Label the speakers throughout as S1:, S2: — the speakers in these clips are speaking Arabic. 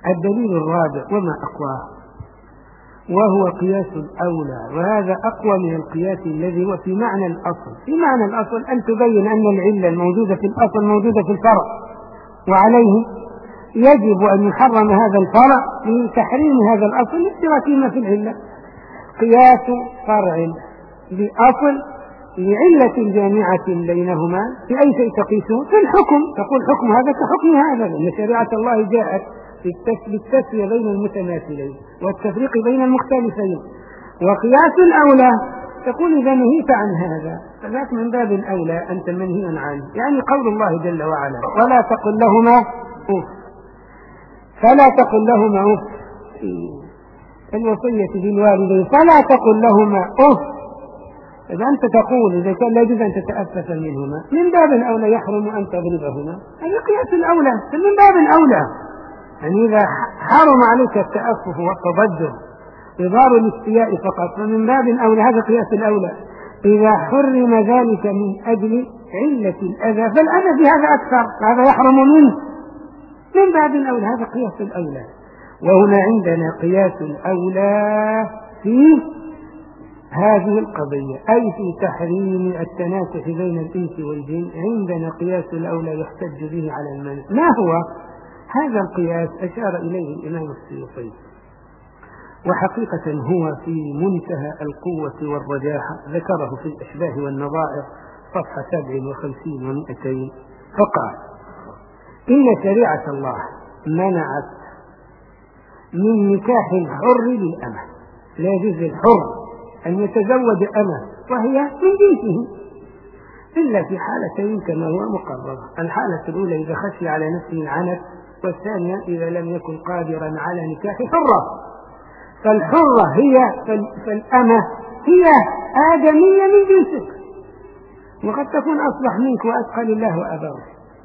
S1: الدليل الرابع وما أقواه، وهو قياس الأولى، وهذا أقوى من القياس الذي هو في معنى الأصل. في معنى الأصل أن تبين أن العلة الموجودة في الأصل موجودة في الفرع، وعليه يجب أن يحرم هذا الفرع لتحريم هذا الأصل لاشتراكهما في العلة. قياس فرع لأصل لعلة جامعة بينهما، في أي شيء تقيسه؟ في الحكم، تقول حكم هذا كحكم هذا، لأن شريعة الله جاءت بالتسوية بين المتماثلين والتفريق بين المختلفين. وقياس الأولى تقول إذا نهيت عن هذا فذاك من باب الأولى أنت منهي عنه، يعني قول الله جل وعلا ولا تقل لهما أف، فلا تقل لهما أف في الوصية بالوالدين، فلا تقل لهما أف. إذا أنت تقول إذا كان لا يجوز أن تتأسف منهما من باب الأولى يحرم أن تضربهما، هذا قياس الأولى من باب الأولى. يعني إذا حرم عليك التأسف والتضجر إظهار الاستياء فقط فمن باب الأولى، هذا قياس الأولى. إذا حرم ذلك من أجل علة الأذى فالأذى في هذا أكثر، هذا يحرم منه من باب الأولى، هذا قياس الأولى. وهنا عندنا قياس الأولى في هذه القضية، أي في تحريم التناكح بين الإنس والجن، عندنا قياس الأولى يحتج به على المنع. ما هو هذا القياس؟ أشار إليه الإمام السيوطي، وحقيقة هو في منتهى القوة والرجاحة، ذكره في الأشباه والنظائر صفحة 57 و200، فقال إن شريعة الله منعت من نكاح الحر للأمة، لا يجوز للحر أن يتزوج أمة وهي من جنسه إلا في حالتين كما هو مقرر. الحالة الأولى إذا خشي على نفسه العنت، والثانية إذا لم يكن قادرا على نكاح حرة. فالحرة فالأمة هي آدمية من جنسك، وقد تكون أصلح منك وأتقى لله وأباه.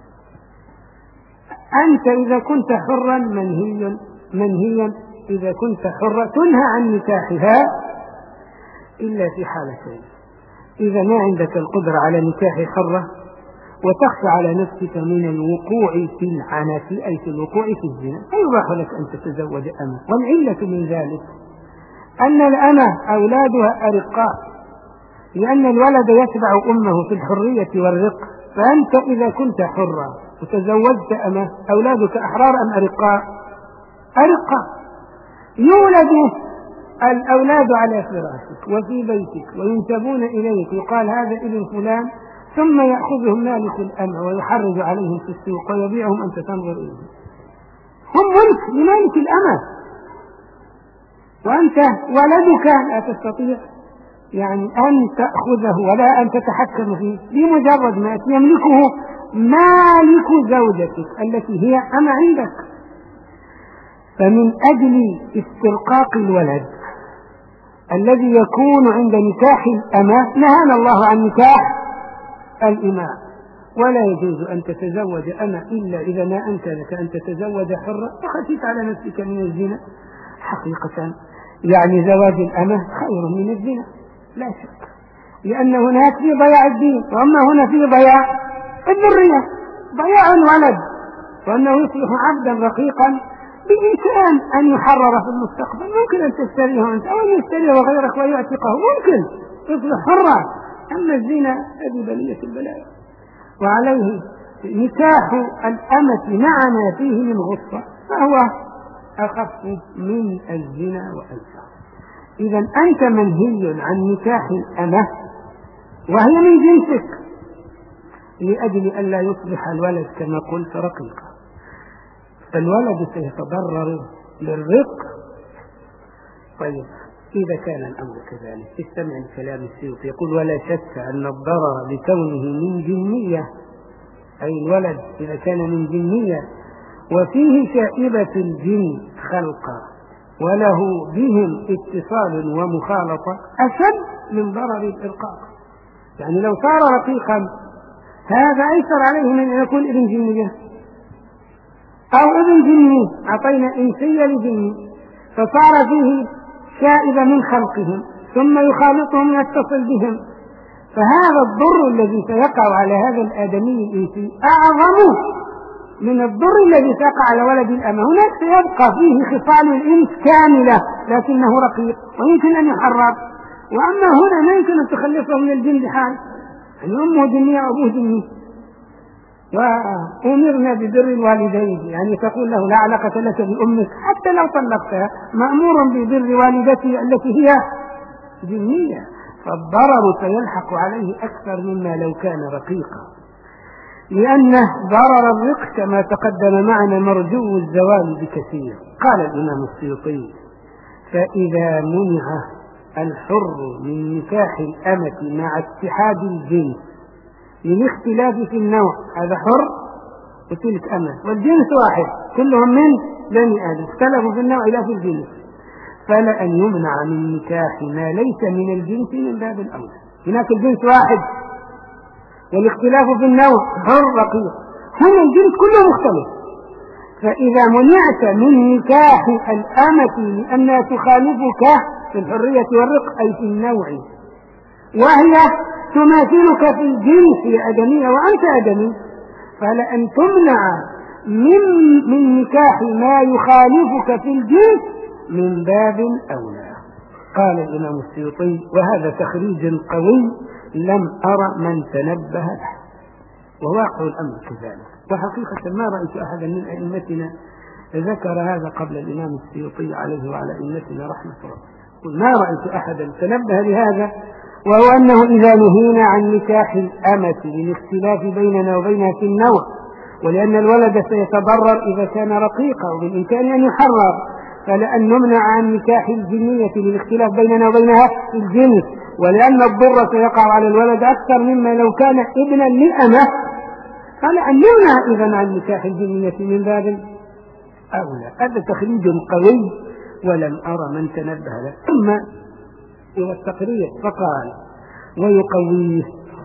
S1: أنت إذا كنت حرا منهيا إذا كنت حرة تنهى عن نكاحها إلا في حالتين: إذا ما عندك القدرة على نكاح حرة وتخشى على نفسك من الوقوع في العنف أي في الوقوع في الزنا فيباح لك أن تتزوج أمة. والعلة من ذلك أن الأمة أولادها أرقاء، لأن الولد يتبع أمه في الحرية والرق. فأنت إذا كنت حرة وتزوجت أمة أولادك أحرار أم أرقاء؟ أرقاء. يولد الأولاد على فراشك وفي بيتك وينسبون إليك، يقال هذا ابن فلان، ثم يأخذهم مالك الأمة ويحرج عليهم في السوق ويبيعهم أنت تنظر إليهم. هم ملك لمالك الأمة، وأنت ولدك لا تستطيع يعني أن تأخذه ولا أن تتحكم فيه، بمجرد ما يملكه مالك زوجتك التي هي أمة عندك. فمن أجل استرقاق الولد الذي يكون عند نكاح الأمة نهانا الله عن نكاح الإماء، ولا يجوز أن تتزوج أمة إلا إذا ما أنت لك أن تتزوج حرة وخشيت على نفسك من الزنا. حقيقة يعني زواج الأمة خير من الزنا لا شك، لأن هناك في ضياع الدين، وأما هنا في ضياع الذرية، ضياع الولد، وأنه يصبح عبدا رقيقا بإمكان أن يحرر في المستقبل. ممكن أن تشتريه أنت أو أن يشتريه غيرك ويعتقه، ممكن يصبح حرا. أما الزنا هذه بلية البلاء، وعليه نكاح الأمة مع ما فيه من غصة فهو أخف من الزنا وأنفع. إذا أنت منهي عن نكاح الأمة وهي من جنسك لأجل أن لا يصبح الولد كما قلت رقيقا، فالولد سيتضرر للرق. طيب إذا كان الأمر كذلك استمع لكلام السيوطي، يقول ولا شك أن الضرر بكونه من جنية، أي الولد إذا كان من جنية وفيه شائبة الجن خلقا وله بهم اتصال ومخالطة أشد من ضرر الإرقاق. يعني لو صار رقيقا هذا أيسر عليه من أن يكون ابن جنية أو ابن جني، أعطينا إنسية لجني فصار فيه شائبة من خلقهم ثم يخالطهم يتصل بهم، فهذا الضر الذي سيقع على هذا الآدمي الإنسي أعظم من الضر الذي تقع على ولد الأمة. هناك سيبقى فيه خصال الإنس كاملة لكنه رقيق ويمكن أن يحرر، وأما هنا ما يمكن أن تخلصه من الجن بحال، يعني أمه جنية وأبوه جني. وأمرنا ببر الوالدين، يعني تقول له لا علاقة لك بأمك حتى لو طلقتها، مأمور ببر والدته التي هي جنية، فالضرر سيلحق عليه أكثر مما لو كان رقيقا، لأنه ضرر الرق كما تقدم معنا مرجو الزوال بكثير. قال الإمام السيوطي: فإذا منع الحر من نكاح الأمة مع اتحاد الجنس للاختلاف في النوع، هذا حر وتلك أمة والجنس واحد كلهم من بني آدم، اختلفوا في النوع لا في الجنس، فلأن يمنع من نكاح ما ليس من الجنس من باب الأولى. هناك الجنس واحد والاختلاف في النوع حر رقيق، هنا الجنس كله مختلف. فإذا منعت من نكاح الأمة لأنها تخالفك في الحرية والرق أي في النوع، وهي تماثلك في الجنس يا أدمية وأنت أدمي، فلأن تمنع من نكاح ما يخالفك في الجنس من باب أولى. قال الإمام السيوطي: وهذا تخريج قوي لم أرى من تنبه له، وواقع الأمر كذلك. وحقيقة ما رأيت أحدا من أئمتنا ذكر هذا قبل الإمام السيوطي عليه وعلى أئمتنا رحمة الله، ما رأيت أحدا تنبه لهذا، وهو أنه إذا نهينا عن نكاح الأمة للاختلاف بيننا وبينها في النوع، ولأن الولد سيتضرر إذا كان رقيقا وبالإمكان أن يحرر، فلأن نمنع عن نكاح الجنية للاختلاف بيننا وبينها في الجنس، ولأن الضر سيقع على الولد أكثر مما لو كان ابنا للأمة، فلأن نمنع إذن عن نكاح الجنية من باب أولى. هذا تخريج قوي ولم أرى من تنبه له. ثم إلى التقرير فقال: ويقويه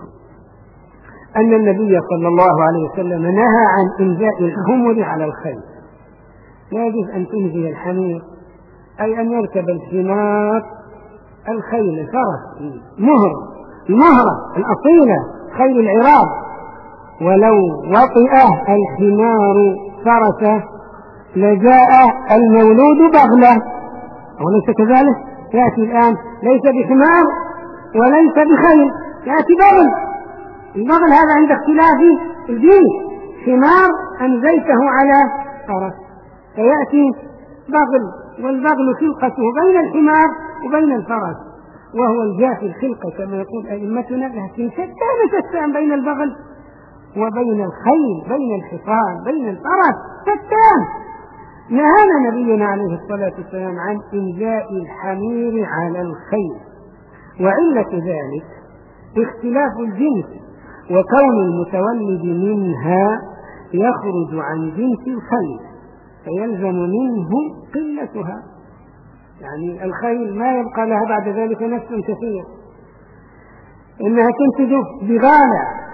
S1: أن النبي صلى الله عليه وسلم نهى عن إنزاء الحمر على الخيل. لا يجوز أن تنزي الحمير، أي أن يركب الحمار الخيل الفرس المهرة الأصيلة خيل العراب، ولو وطئ الحمار فرسه لجاء المولود بغلة، وليس كذلك؟ يأتي الآن ليس بحمار وليس بخيل، يأتي بغل. البغل هذا عند اختلاف الجنس، حمار أنزيته على فرس فيأتي بغل، والبغل خلقته بين الحمار وبين الفرس، وهو الجافي الخلقة كما يقول أئمتنا، لكن شتان بين البغل وبين الخيل، بين الحصان، بين الفرس، شتان. نهانا نبينا عليه الصلاة والسلام عن إنزاء الحمير على الخيل، وعلة ذلك اختلاف الجنس، وكون المتولد منها يخرج عن جنس الخيل فيلزم منه قلتها، يعني الخيل ما يبقى لها بعد ذلك نفس كثير، إنها تنتج بغالة.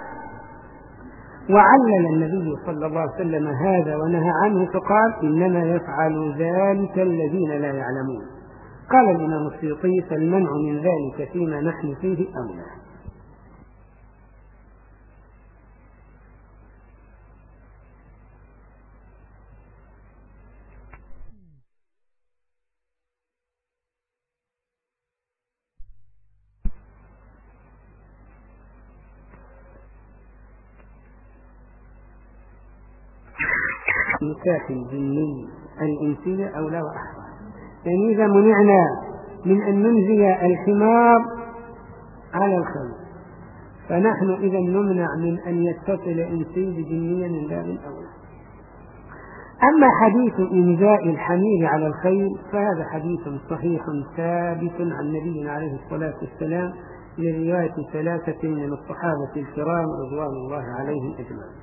S1: وعلل النبي صلى الله عليه وسلم هذا ونهى عنه فقال: إنما يفعل ذلك الذين لا يعلمون. قال الإمام السيوطي: فالمنع من ذلك فيما نحن فيه أولى. نكاح الجني الإنسية أولى وأحرى، يعني إذا منعنا من أن ننزي الحمار على الخيل فنحن إذا نمنع من أن يتصل إنسي بجنيا من باب أولى. أما حديث إنزاء الحمير على الخيل فهذا حديث صحيح ثابت عن نبينا عليه الصلاة والسلام لرواية 3 من الصحابة الكرام رضوان الله عليهم أجمعين.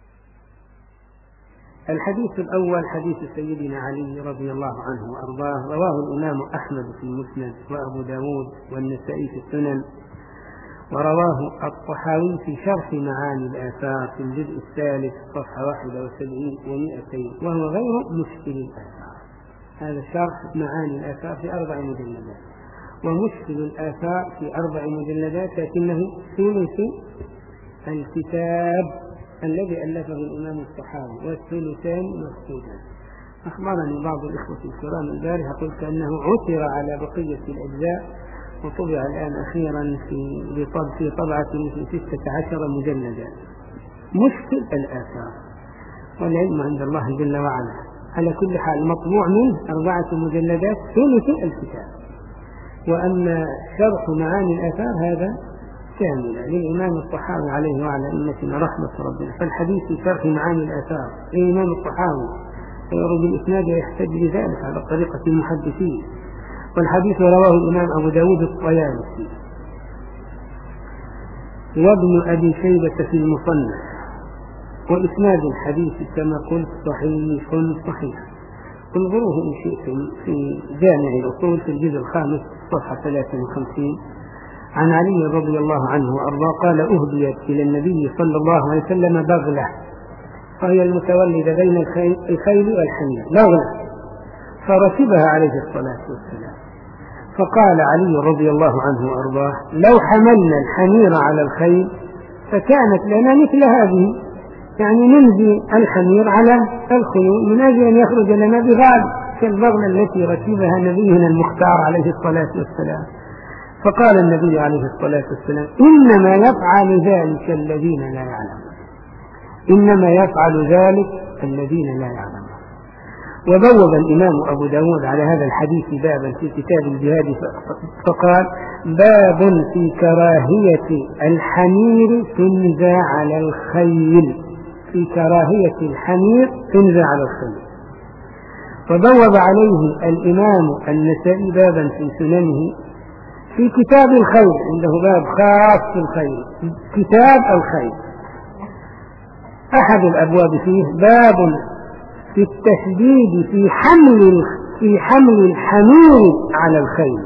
S1: الحديث الأول حديث سيدنا علي رضي الله عنه وأرضاه، رواه الإمام أحمد في المسند، وأبو داود والنسائي في السنن، ورواه الطحاوي في شرح معاني الآثار في الجزء الثالث صفحة 71 و200، وهو غير مشكل الآثار. هذا شرح معاني الآثار في 4 مجلدات، ومشكل الآثار في 4 مجلدات، لكنه ثلث الكتاب الذي ألفه الإمام الطحاوي والثلثان مفقودان. أخبرني بعض الإخوة الكرام البارحة قلت أنه عثر على بقية الأجزاء وطبع الآن أخيرا في طبعة في 16 مجلدا. مشكل الآثار والعلم عند الله جل وعلا. على كل حال مطبوع منه 4 مجلدات ثلث الكتاب. وأما شرح معاني الآثار هذا كاملا للإمام الطحاوي عليه وعلى أئمتنا رحمة ربنا. فالحديث في شرح معاني الآثار للإمام الطحاوي ويروي بالإسناد ويحتج بذلك على طريقة المحدثين. والحديث رواه الإمام أبو داود الطيالسي وابن أبي شيبة في المصنف. وإسناد الحديث كما قلت صحيح. انظروه إن شئتم في جامع الأصول في الجزء 5 صفحة 53 عن علي رضي الله عنه وأرضاه قال: أهديت إلى النبي صلى الله عليه وسلم بغلة، وهي المتولدة بين الخيل والحمير، بغلة، فركبها عليه الصلاة والسلام. فقال علي رضي الله عنه وأرضاه: لو حملنا الحمير على الخيل فكانت لنا مثل هذه، يعني ننزي الحمير على الخيول من أجل أن يخرج لنا بغال كالبغلة التي ركبها نبينا المختار عليه الصلاة والسلام. فقال النبي عليه الصلاة والسلام: إنما يفعل ذلك الذين لا يعلمون، إنما يفعل ذلك الذين لا يعلمون. وبوب الإمام أبو داود على هذا الحديث بابا في كتاب الجهاد فقال: باب في كراهية الحمير تنزى على الخيل، في كراهية الحمير تنزى على الخيل. وبوب عليه الإمام النسائي بابا في سننه في كتاب الخيل، عنده باب خاص في الخيل، كتاب الخيل. أحد الأبواب فيه باب في التشديد في حمل الحمير على الخيل.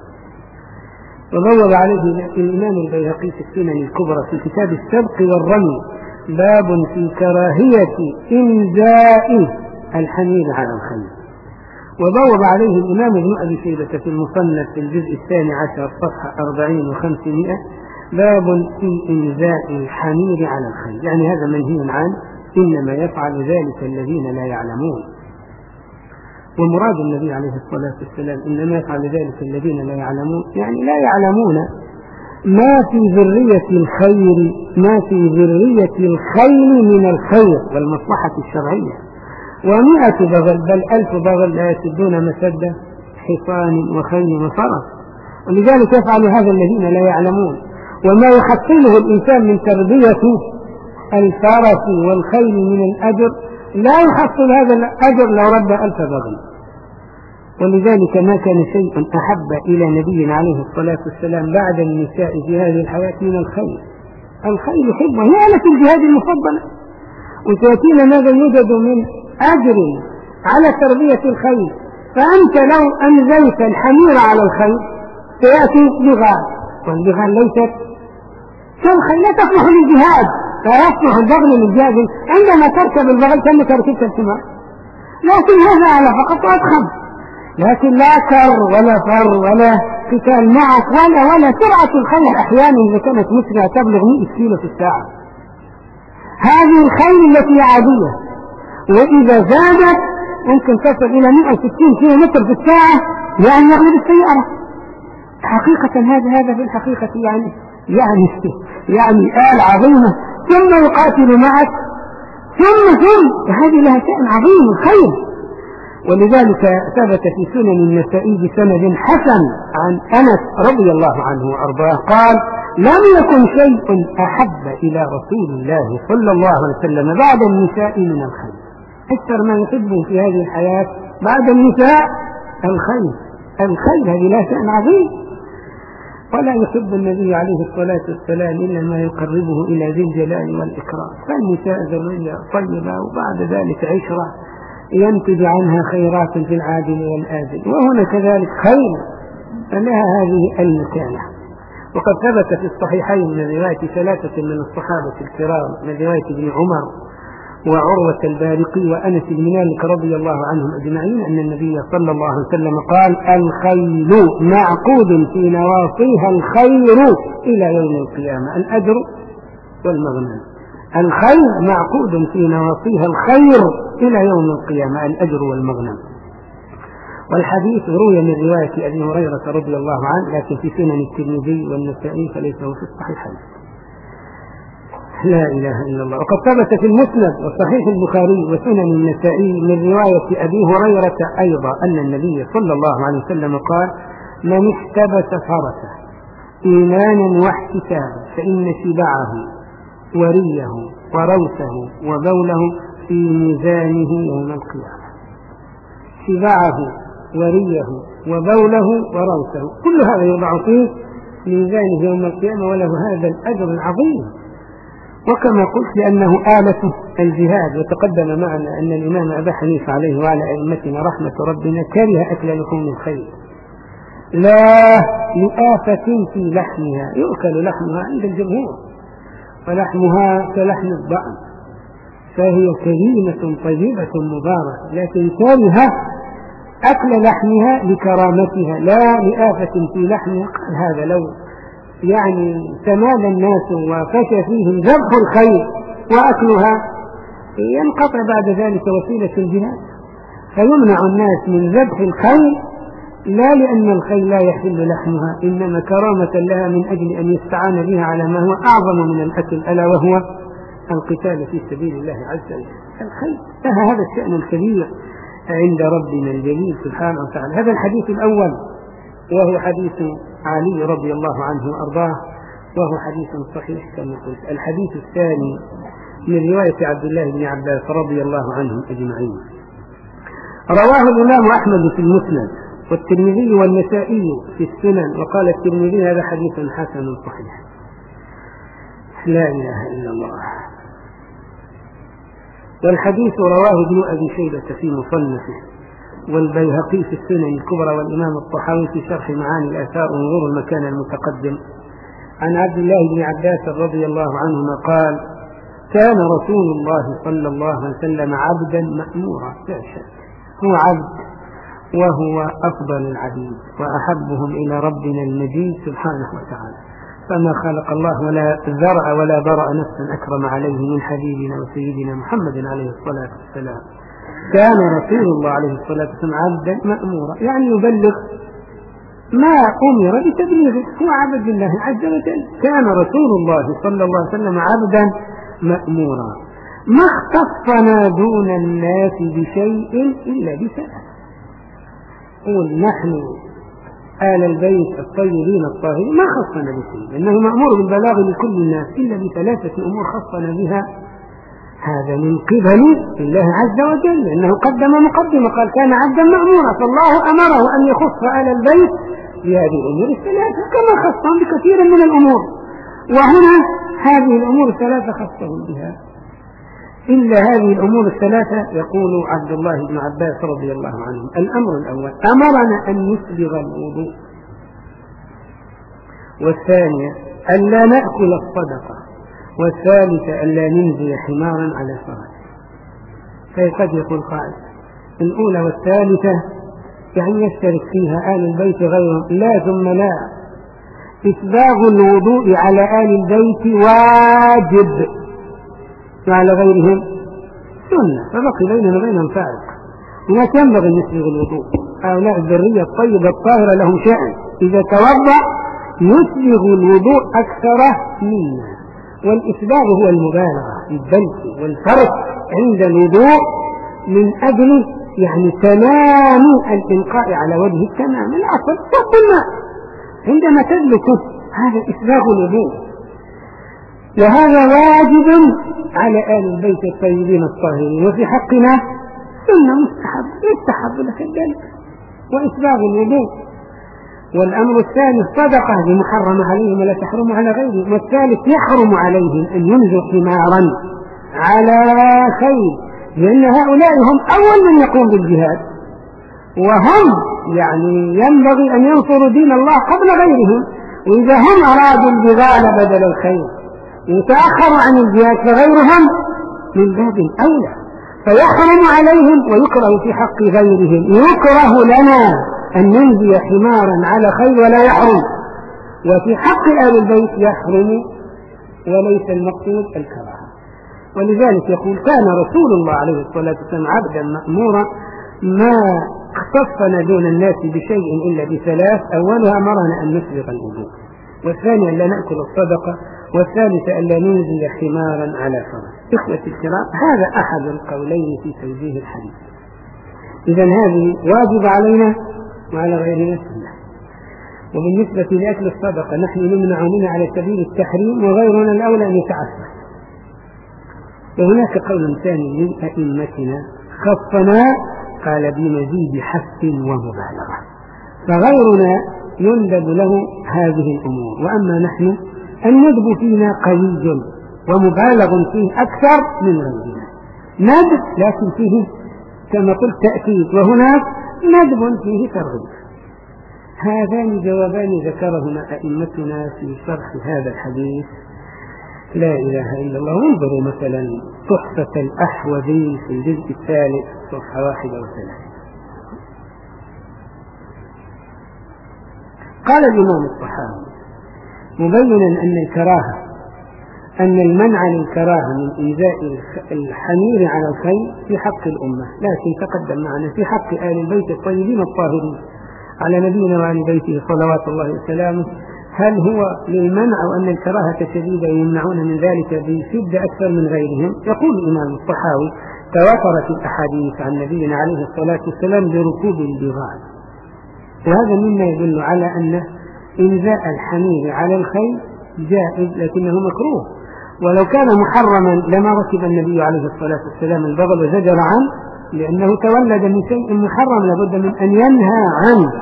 S1: وبوب عليه الإمام البيهقي في السنن الكبرى في كتاب السبق والرمي باب في كراهية إنزاء الحمير على الخيل. وبوب عليه الإمام ابن أبي شيبة في المصنف في الجزء 12 صفحة 40 و500 باب في إنزاء الحمير على الخيل، يعني هذا منهي عنه، إنما يفعل ذلك الذين لا يعلمون. ومراد النبي عليه الصلاة والسلام إنما يفعل ذلك الذين لا يعلمون، يعني لا يعلمون ما في ذرية الخير، ما في ذرية الخير من الخير والمصلحة الشرعية. 100 بغل بل 1000 بغل لا يسدون مسد حصان وخيل وفرس، ولذلك يفعل هذا الذين لا يعلمون. وما يحصله الإنسان من تربية الفرس والخيل من الأجر لا يحصل هذا الأجر لو رد 1000 بغل. ولذلك ما كان شيء أحب إلى نبينا عليه الصلاة والسلام بعد النساء في هذه الحياة من الخيل. الخيل حبه هي آلة الجهاد المفضلة، وتأتينا ماذا يوجد من أجر على تربية الخيل. فأنت لو أنزلت الحمير على الخيل سيأتي بغال، والبغال ليست كالخيل، لا تصلح للجهاد، لا يصلح البغل للجهاد. عندما تركب البغل كأنك ركبت الحمار، لكن هذا على فقط وأضخم، لكن لا كر ولا فر ولا قتال معك ولا سرعة الخيل أحيانا إذا كانت مسرعة تبلغ 100 كيلو في الساعة. هذه الخيل التي عادية، وإذا زادت ممكن تصل إلى 160 كيلو متر في الساعة، يعني يغلب السيارة. حقيقة هذا في الحقيقة يعني آلة عظيمة، ثم يقاتل معك ثم هذه لها شأن عظيم الخيل. ولذلك ثبت في سنن النسائي بسند حسن عن أنس رضي الله عنه وأرضاه قال: لم يكن شيء أحب إلى رسول الله صلى الله عليه وسلم بعد النساء من الخيل. أكثر ما يحبه في هذه الحياة بعد النساء الخيل هذه لا شأن عظيم. ولا يحب النبي عليه الصلاة والسلام إلا ما يقربه إلى ذي الجلال والإكرام. فالنساء ذرية طيبة وبعد ذلك عشرة ينتج عنها خيرات في العاجل والآجل، وهنا كذلك خير فلها هذه المكانة. وقد ثبت في الصحيحين من رواية 3 من الصحابة الكرام، من رواية ابن عمر وعروة البارقي وأنس بن مالك رضي الله عنهم أجمعين أن النبي صلى الله عليه وسلم قال: الخيل معقود في نواصيها الخير إلى يوم القيامة، الأجر والمغنم. الخير معقود في نواصيها الخير إلى يوم القيامة، الأجر والمغنم. والحديث روي من رواية أبي هريرة رضي الله عنه، لكن في سنن الترمذي والنسائي فليس هو في الصحيحين. لا إله إلا الله. وقد ثبت في المسند وصحيح البخاري وسنن النسائي من رواية أبي هريرة أيضا أن النبي صلى الله عليه وسلم قال: من احتبس فرسه إيمانا واحتسابا فإن شبعه وريه وروثه وبوله في ميزانه يوم القيامة. شبعه وريه وبوله وروثه كل هذا يوضع في ميزانه يوم القيامة، وله هذا الأجر العظيم. وكما قلت لأنه آلة الجهاد. وتقدم معنا أن الإمام أبا حنيفة عليه وعلى أئمتنا رحمة ربنا كره أكل لحوم الخيل، لا لآفة في لحمها، يؤكل لحمها عند الجمهور، ولحمها كلحم الضأن، فهي كريمة طيبة مباركة، لكن كره أكل لحمها لكرامتها لا لآفة في لحمها. قال هذا لو يعني تمادى الناس وفشى فيهم ذبح الخيل وأكلها ينقطع بعد ذلك وسيلة الجهاد، فيمنع الناس من ذبح الخيل لا لأن الخيل لا يحل لحمها، إنما كرامة لها من أجل أن يستعان بها على ما هو أعظم من الأكل، ألا وهو القتال في سبيل الله عز وجل. الخيل لها هذا الشأن الكبير عند ربنا الجليل سبحانه وتعالى. هذا الحديث الأول وهو حديث علي رضي الله عنه وأرضاه، وهو حديث صحيح كما قلت. الحديث الثاني من رواية عبد الله بن عباس رضي الله عنهم أجمعين، رواه الإمام أحمد في المسند والترمذي والنسائي في السنن، وقال الترمذي هذا حديث حسن صحيح. لا إله إلا الله. والحديث رواه ابن أبي شيبة في مصنفه، والبيهقي في السنن الكبرى، والإمام الطحاوي في شرح معاني الآثار ونظور المكان المتقدم، عن عبد الله بن عباس رضي الله عنهما قال: كان رسول الله صلى الله عليه وسلم عبدا مأمورا، لا شك هو عبد، وهو أفضل العبيد وأحبهم إلى ربنا المجيد سبحانه وتعالى، فما خلق الله ولا ذرع ولا برأ نفسا أكرم عليه من حبيبنا وسيدنا محمد عليه الصلاة والسلام. كان رسول الله عليه الصلاة والسلام عبدا مأمورا، يعني يبلغ ما أمر بتبليغه، هو عبد الله عز وجل. كان رسول الله صلى الله عليه وسلم عبدا مأمورا، ما اختصنا دون الناس بشيء إلا بثلاث. قول نحن آل البيت الطيبين الطاهرين ما خصنا بشيء، لأنه مأمور بالبلاغ لكل الناس إلا بثلاثة أمور خصنا بها، هذا من قبل الله عز وجل، لأنه قدم مقدمة قال كان عبدا مأمورا، فالله أمره أن يخص آل البيت بهذه الأمور الثلاثة كما خصهم بكثير من الأمور، وهنا هذه الأمور الثلاثة خصهم بها. إلا هذه الأمور الثلاثة يقول عبد الله بن عباس رضي الله عنه: الأمر الأول أمرنا أن نسبغ الوضوء، والثانية ألا نأكل الصدقة، والثالثة ألا ننزل حمارا على فرس. فقد يقول قائل الأولى والثالثة يعني يشترك فيها آل البيت غيرهم، لا ثم لا، إسباغ الوضوء على آل البيت واجب وعلى غيرهم سنة، فبقي بيننا وبينهم فارق. لا ينبغي أن يسبغ الوضوء، هؤلاء الذرية الطيبة الطاهرة لهم شأن، إذا توضأ يسبغ الوضوء أكثر منا، والإسباغ هو المبالغة في الدلك والفرق عند الوضوء من أجل يعني تمام الإنقاء على وجه التمام. الأصل صب الماء عندما تدلكه، هذا إسباغ الوضوء، وهذا واجب على آل البيت الطيبين الطاهرين، وفي حقنا سنة يستحب لك ذلك وإسباغ الوضوء. والأمر الثاني الصدقة محرم عليهم ولا تحرم على غيرهم. والثالث يحرم عليهم أن ينزوا حمارا على خيل، لأن هؤلاء هم أول من يقوم بالجهاد، وهم يعني ينبغي أن ينصروا دين الله قبل غيرهم، وإذا هم أرادوا البغال بدل الخيل يتأخروا عن الجهاد فغيرهم من باب أولى، فيحرم عليهم ويكره في حق غيرهم. يكره لنا أن ننزي حمارا على خيل ولا يحرم، وفي حق آل البيت يحرم وليس المقصود الكراهة. ولذلك يقول كان رسول الله عليه الصلاة والسلام عبدا مأمورا ما اختصنا دون الناس بشيء إلا بثلاث: أولها أمرنا أن نسبغ الوضوء، والثاني أن لا نأكل الصدقة، والثالثة أن لا ننزل حمارا على فرس. إخوة الكرام، هذا أحد القولين في توجيه الحديث. إذا هذه واجب علينا وعلى غيرنا سنة. وبالنسبة لأكل الصدقة نحن نمنع منها على سبيل التحريم، وغيرنا الأولى أن يتعفف. وهناك قول ثاني من أئمتنا خصنا قال بمزيد حث ومبالغة، فغيرنا يندب له هذه الأمور، وأما نحن الندب فينا قوي ومبالغ فيه أكثر من غيرنا. ندب لكن فيه كما قلت تأكيد، وهناك ندب فيه ترغيب. هذان جوابان ذكرهما أئمتنا في شرح هذا الحديث لا إله إلا الله. انظروا مثلا تحفة الأحوذي في الجزء الثالث صفحة 31. قال الإمام الطحاوي مبينا أن الكراهة أن المنع للكراهة من إيذاء الحمير على الخيل في حق الأمة، لكن تقدم معنا في حق آل البيت الطيبين الطاهرين على نبينا وآل بيته صلوات الله وسلامه. هل هو للمنع أو أن الكراهة شديدة يمنعون من ذلك بشدة أكثر من غيرهم؟ يقول الإمام الطحاوي تواترت الأحاديث عن نبينا عليه الصلاة والسلام بركوب البغال، وهذا مما يدل على أن إنزاء الحمير على الخيل جائز لكنه مكروه، ولو كان محرما لما ركب النبي عليه الصلاة والسلام البغل وزجر عنه، لأنه تولد من شيء محرم لابد من أن ينهى عنه.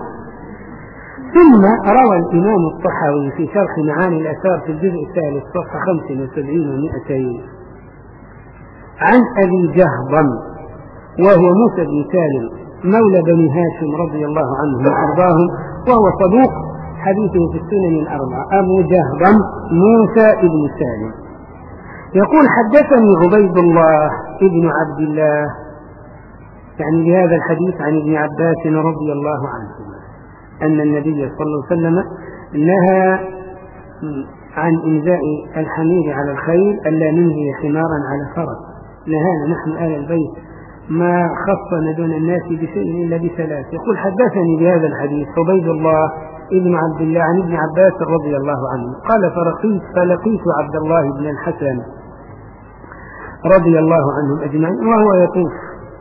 S1: ثم روى الإمام الطحاوي في شرح معاني الآثار في الجزء الثالث صفحة 75 و200 عن أبي جهضم وهو موسى بن سالم مولى بني هاشم رضي الله عنهم وأرضاهم، وهو صدوق حديثه في السنن الأربعة. أبو جهضم موسى بن سالم يقول حدثني عبيد الله ابن عبد الله، يعني بهذا الحديث عن ابن عباس رضي الله عنهما أن النبي صلى الله عليه وسلم نهى عن إنزاء الحمير على الخيل ألا ننهي حمارا على فرس. نهانا نحن آل البيت ما خصنا دون الناس بشيء إلا بثلاث. يقول حدثني بهذا الحديث عبيد الله ابن عبد الله عن ابن عباس رضي الله عنه قال فلقيت عبد الله بن الحسن رضي الله عنهم أجمعين وهو يطوف،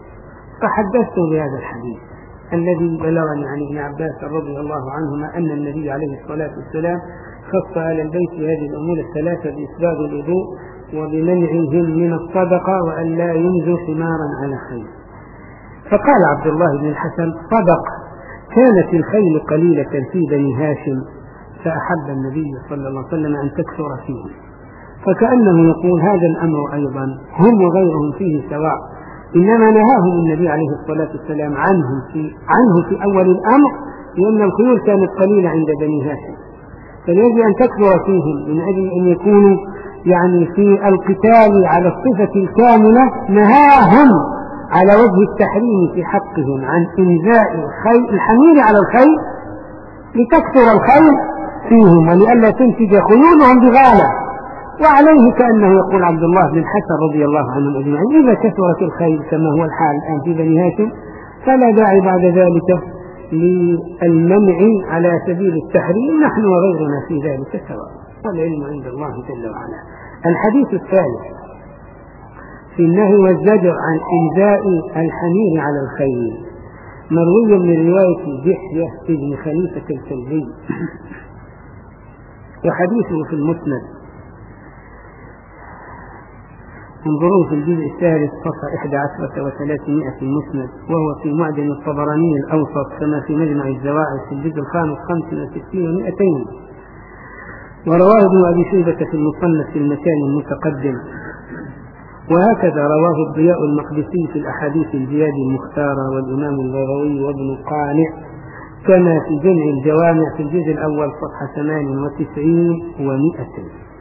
S1: فحدثته بهذا الحديث الذي بلغني عن ابن عباس رضي الله عنهما أن النبي عليه الصلاة والسلام خص آل البيت بهذه الأمور الثلاثة بإسباغ الوضوء وبمنعهم من الصدقة وأن لا ينزوا حمارا على خيل. فقال عبد الله بن الحسن صدق، كانت الخيل قليلة في بني هاشم فأحب النبي صلى الله عليه وسلم أن تكثر فيه، فكأنه يقول هذا الأمر أيضا هم وغيرهم فيه سواء، إنما نهاهم النبي عليه الصلاة والسلام عنه في أول الأمر لأن الخيول كانت قليلة عند بني هاشم، فيجب أن تكثر فيهم من أجل أن يكونوا يعني في القتال على الصفة الكاملة. نهاهم على وجه التحريم في حقهم عن إنزاء الحمير على الخيل لتكثر الخيل فيهم ولئلا تنتج خيولهم بغالة. وعليه كأنه يقول عبد الله بن الحسن رضي الله عنهم أجمعين إذا كثرت الخيل كما هو الحال الآن في بني هاشم فلا داعي بعد ذلك للمنع على سبيل التحريم، نحن وغيرنا في ذلك سواء، والعلم عند الله جل وعلا. الحديث الثالث في النهي والزجر عن إنزاء الحمير على الخيل مروي من رواية دحية بن خليفة الكلبي وحديثه في المسند، انظروا في الجزء الثالث صفحة 11 و300 في المسند، وهو في معجم الطبراني الأوسط كما في مجمع الزواعد في الجزء الخامس 65 و200، ورواه ابن أبي شيبة في المصنف في المكان المتقدم، وهكذا رواه الضياء المقدسي في الأحاديث الجياد المختارة والإمام البغوي وابن القانع كما في جمع الجوامع في الجزء الأول صفحة 98 و200.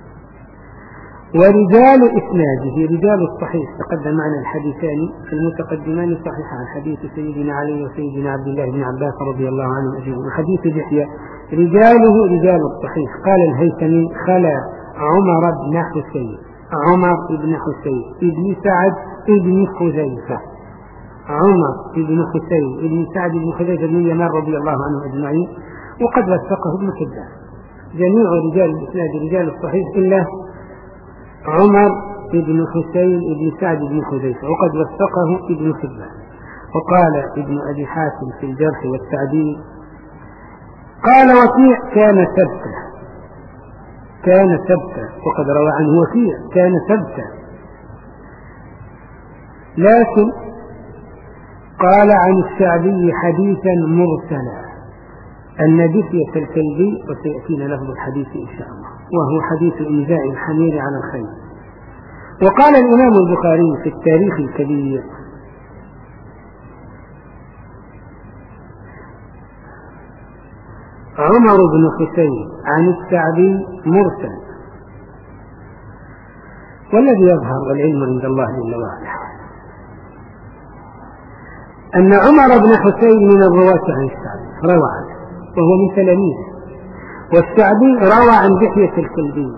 S1: ورجال إسناده رجال الصحيح تقدم معنا الحديثان في المتقدمان صحيحان، حديث سيدنا علي وسيدنا عبد الله بن عباس رضي الله عنه أجمعين، وحديث دحية رجاله رجال الصحيح. قال الهيثمي خلا عمر بن حسين عمر بن حسين بن سعد بن حذيفة. عمر بن حسين بن سعد بن حذيفة بن اليمان رضي الله عنه أجمعين، وقد وثقه ابن حبان. جميع رجال الإسناد رجال الصحيح إلا عمر بن حسين بن سعد بن حذيفة، وقد وثقه ابن حبان. وقال ابن أبي حاتم في الجرح والتعديل قال وكيع كان ثبتا، وقد روى عنه وكيع كان ثبتا، لكن قال عن الشعبي حديثا مرسلا أن دفية الكلبي، وسيأتينا لفظ الحديث إن شاء الله، وهو حديث إنزاء الحمير على الخيل. وقال الإمام البخاري في التاريخ الكبير عمر بن حسين عن الشعبي مرسل. والذي يظهر والعلم عند الله جل وعلا أن عمر بن حسين من الرواة عن الشعبي روى عنه وهو من تلاميذه، والشعبي روى عن دحية الكلبي،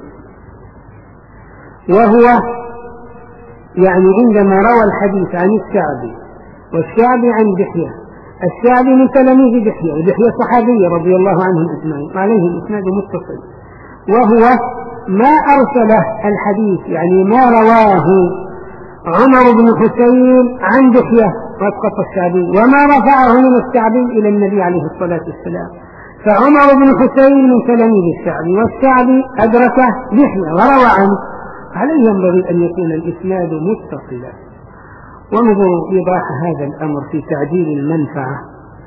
S1: وهو يعني عندما روى الحديث عن الشعبي والشعبي عن دحية، الشعبي من تلاميذ دحية، ودحية صحابي رضي الله عنهم أجمعين، وعليه الإسناد متصل، وهو ما أرسله الحديث يعني ما رواه عمر بن حسين عن دحية واسقط الشعبي، وما رفعه من الشعبي إلى النبي عليه الصلاة والسلام. فعمر بن حسين من تلاميذ الشعبي، والشعبي أدركه دحية وروى عنه، عليه ينبغي أن يكون الإسناد متصلا. وانظروا إيضاح هذا الأمر في تعجيل المنفعة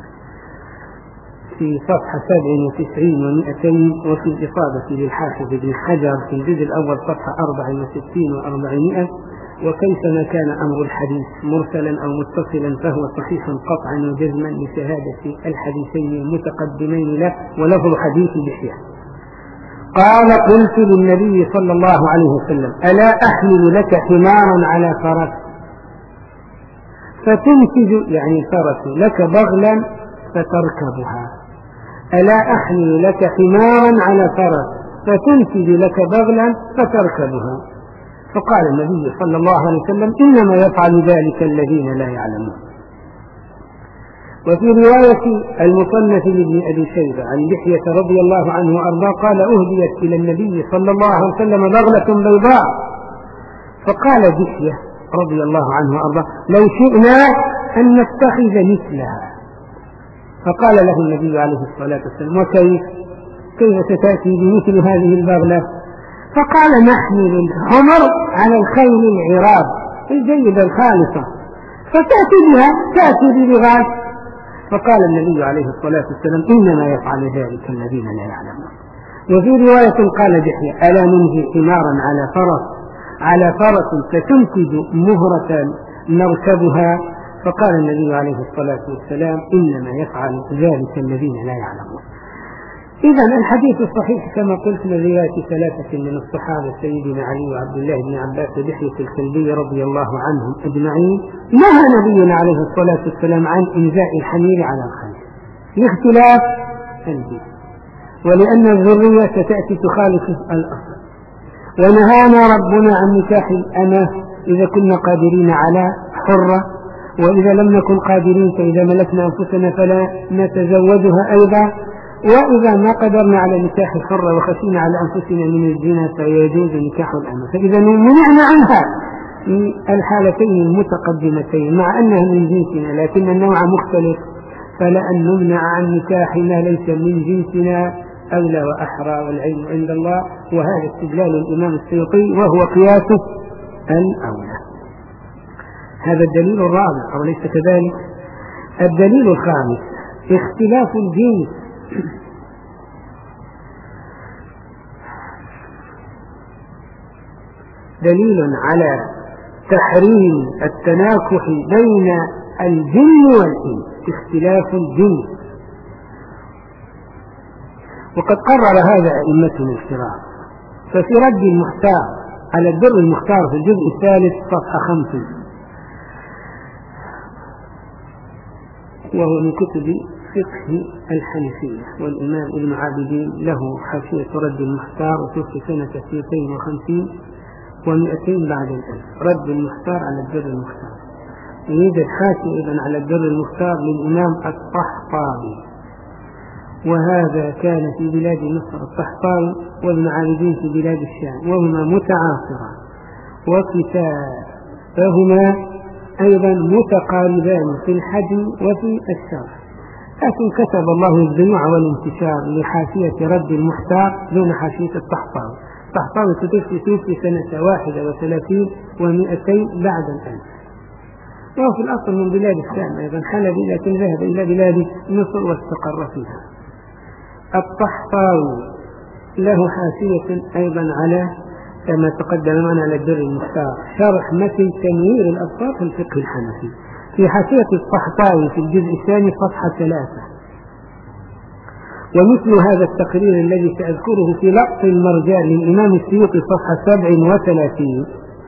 S1: في صفحة 97 و200، وفي الإصابة للحافظ ابن حجر في الجزء الأول صفحة 64 و400. وكيفما كان أمر الحديث مرسلا أو متصلا فهو صحيح قطعا وجزما لشهادة الحديثين المتقدمين له، ولفظ حديث دحية. قال قلت للنبي صلى الله عليه وسلم ألا أحمل لك حمارا على فرس فتنتج، يعني الفرس لك بغلا فتركبها، ألا أحمل لك حمارا على فرس فتنتج لك بغلا فتركبها. فقال النبي صلى الله عليه وسلم إنما يفعل ذلك الذين لا يعلمون. وفي رواية المصنف لابن أبي شيبة عن دحية رضي الله عنه وأرضاه قال أهديت إلى النبي صلى الله عليه وسلم بغلة بيضاء، فقال دحية رضي الله عنه وأرضاه لو شئنا أن نتخذ مثلها. فقال له النبي عليه الصلاة والسلام كيف ستأتي بمثل هذه البغلة؟ فقال نحمل الحمر على الخيل العراب الجيدة الخالصة تأتي ببغال. فقال النبي عليه الصلاة والسلام إنما يفعل ذلك الذين لا يعلمون. وفي رواية قال دحية ألا ننهي حمارا على فرس فتنتج مهرة نركبها؟ فقال النبي عليه الصلاة والسلام إنما يفعل ذلك الذين لا يعلمون. إذن الحديث الصحيح كما قلت من رواية 3 من الصحابة سيدنا علي وعبد الله بن عباس ودحية الكلبي رضي الله عنهم أجمعين. نهى نبينا عليه الصلاة والسلام عن إنزاء الحمير على الخيل لاختلاف الجنس، ولأن الذرية ستأتي تخالف الأصل. ونهانا ربنا عن نكاح الأمة إذا كنا قادرين على حرة، وإذا لم نكن قادرين فإذا ملكنا أنفسنا فلا نتزوجها أيضا، وإذا ما قدرنا على نكاح الحرة وخشينا على أنفسنا من الزنا فيجوز نكاح الأمة. فإذا منعنا عنها في الحالتين المتقدمتين مع أنها من جنسنا لكن النوع مختلف، فلأن نمنع عن نكاح ما ليس من جنسنا أولى وأحرى، والعلم عند الله. وهذا استدلال الإمام السيوطي وهو قياسه الأولى. هذا الدليل الرابع أو ليس كذلك. الدليل الخامس اختلاف الجنس. دليل على تحريم التناكح بين الجن والإنس، اختلاف الجنس، وقد قرر هذا أئمتنا الكرام. ففي رد المختار على الدر المختار في الجزء الثالث صفحة 5، وهو من كتب فقه الحنفية، والإمام ابن عابدين له حاشية رد المختار وتوفي سنة 52 و200 بعد الألف. رد المختار على الدر المختار. يوجد حاشية أيضا على الدر المختار للإمام الطحطاوي، وهذا كان في بلاد مصر الطحطاوي وابن عابدين في بلاد الشام، وهما متعاصران وكتابهما أيضا متقاربان في الحجم وفي الشرح، لكن كتب الله الذيوع والانتشار لحاشية رد المختار دون حاشية الطحطاوي. الطحطاوي توفي سنة 31 و200 بعد الألف، وهو في الأصل من بلاد الشام أيضا حلبي، لكن ذهب إلى بلاد مصر واستقر فيها. الطحطاوي له حاشية أيضا على كما تقدم معنا على الدر المختار شرح متن تنوير الأبصار في الفقه الحنفي، في حاشية الطحطاوي في الجزء الثاني صفحة 3. ومثل هذا التقرير الذي سأذكره في لقط المرجان للإمام السيوطي صفحة 37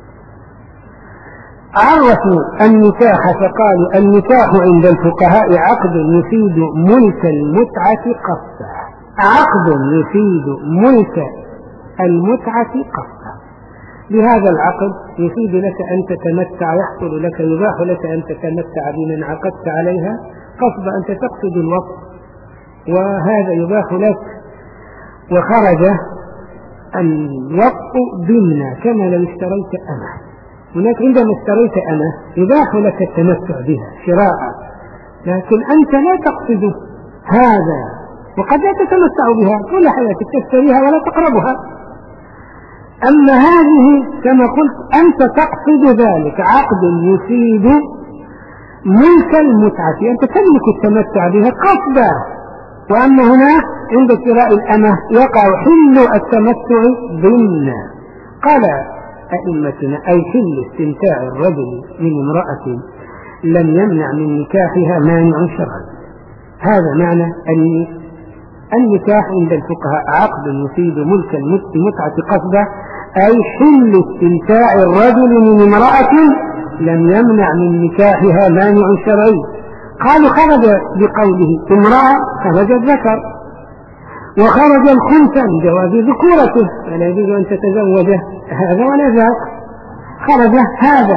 S1: عرفوا النكاح فقالوا: النكاح عند الفقهاء عقد يفيد ملك المتعة قصدا. عقد يفيد ملك المتعة قصدا. بهذا العقد يفيد لك أن تتمتع، يحصل لك يباح لك أن تتمتع بمن عقدت عليها قصد أنت تقصد الوقت، وهذا يباح لك. وخرج الوقت ضمن كما لو اشتريت أمه. هناك عندما اشتريت أمه يباح لك التمتع بها شراء، لكن أنت لا تقصد هذا، وقد لا تتمتع بها طول حياتك، تشتريها ولا تقربها. أما هذه كما قلت أنت تقصد ذلك، عقد يفيد ملك المتعة، أنت تملك التمتع بها قصدا. وأما هنا عند شراء الأمة يقع حل التمتع ضمن. قال أئمتنا: أي حل استمتاع الرجل من امرأة لم يمنع من نكاحها مانع شرعي. هذا معنى النكاح عند الفقهاء عقد يفيد ملك المتعة قصدا، أي حل استمتاع الرجل من امرأة لم يمنع من نكاحها مانع شرعي. قالوا خرج بقوله امرأة خرج الذكر، وخرج الخنثى من جواز ذكورته، فلا يجوز أن تتزوج هذا ولا ذاك. خرج هذا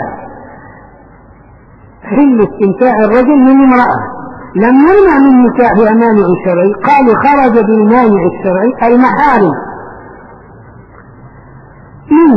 S1: حل استمتاع الرجل من امرأة لم يمنع من نكاحها مانع شرعي. قالوا خرج بالمانع الشرعي المحارم من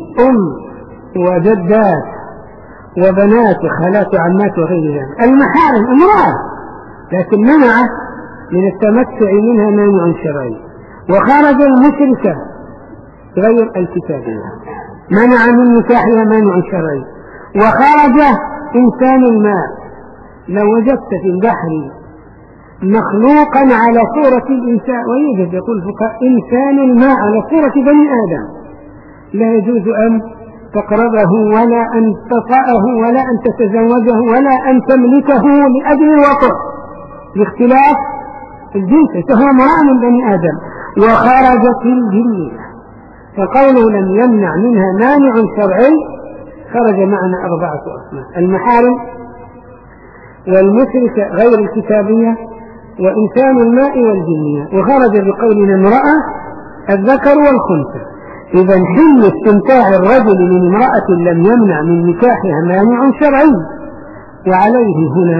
S1: وجدات وبنات خالات وعمات وغير ذلك. المحارم امرأة لكن منع من التمتع منها مانع شرعي. وخرج المشركة غير الكتابية منع من نكاحها مانع شرعي. وخرج إنسان الماء، لو وجدت في البحر مخلوقا على صورة الإنسان، ويوجد يقول الفقهاء إنسان الماء على صورة بني آدم، لا يجوز أن تقربه ولا أن تطأه ولا أن تتزوجه ولا أن تملكه لأجل الوطء لاختلاف الجنس، فهو امرأة من بني آدم. وخرجت الجنية، فقوله لم يمنع منها مانع شرعي خرج معنا 4 أسماء: المحارم والمشركة غير الكتابية وإنسان الماء والجنية. وخرج بقولنا امرأة الذكر والخنثى. إذا حل استمتاع الرجل من امرأة لم يمنع من نكاحها مانع شرعي. وعليه هنا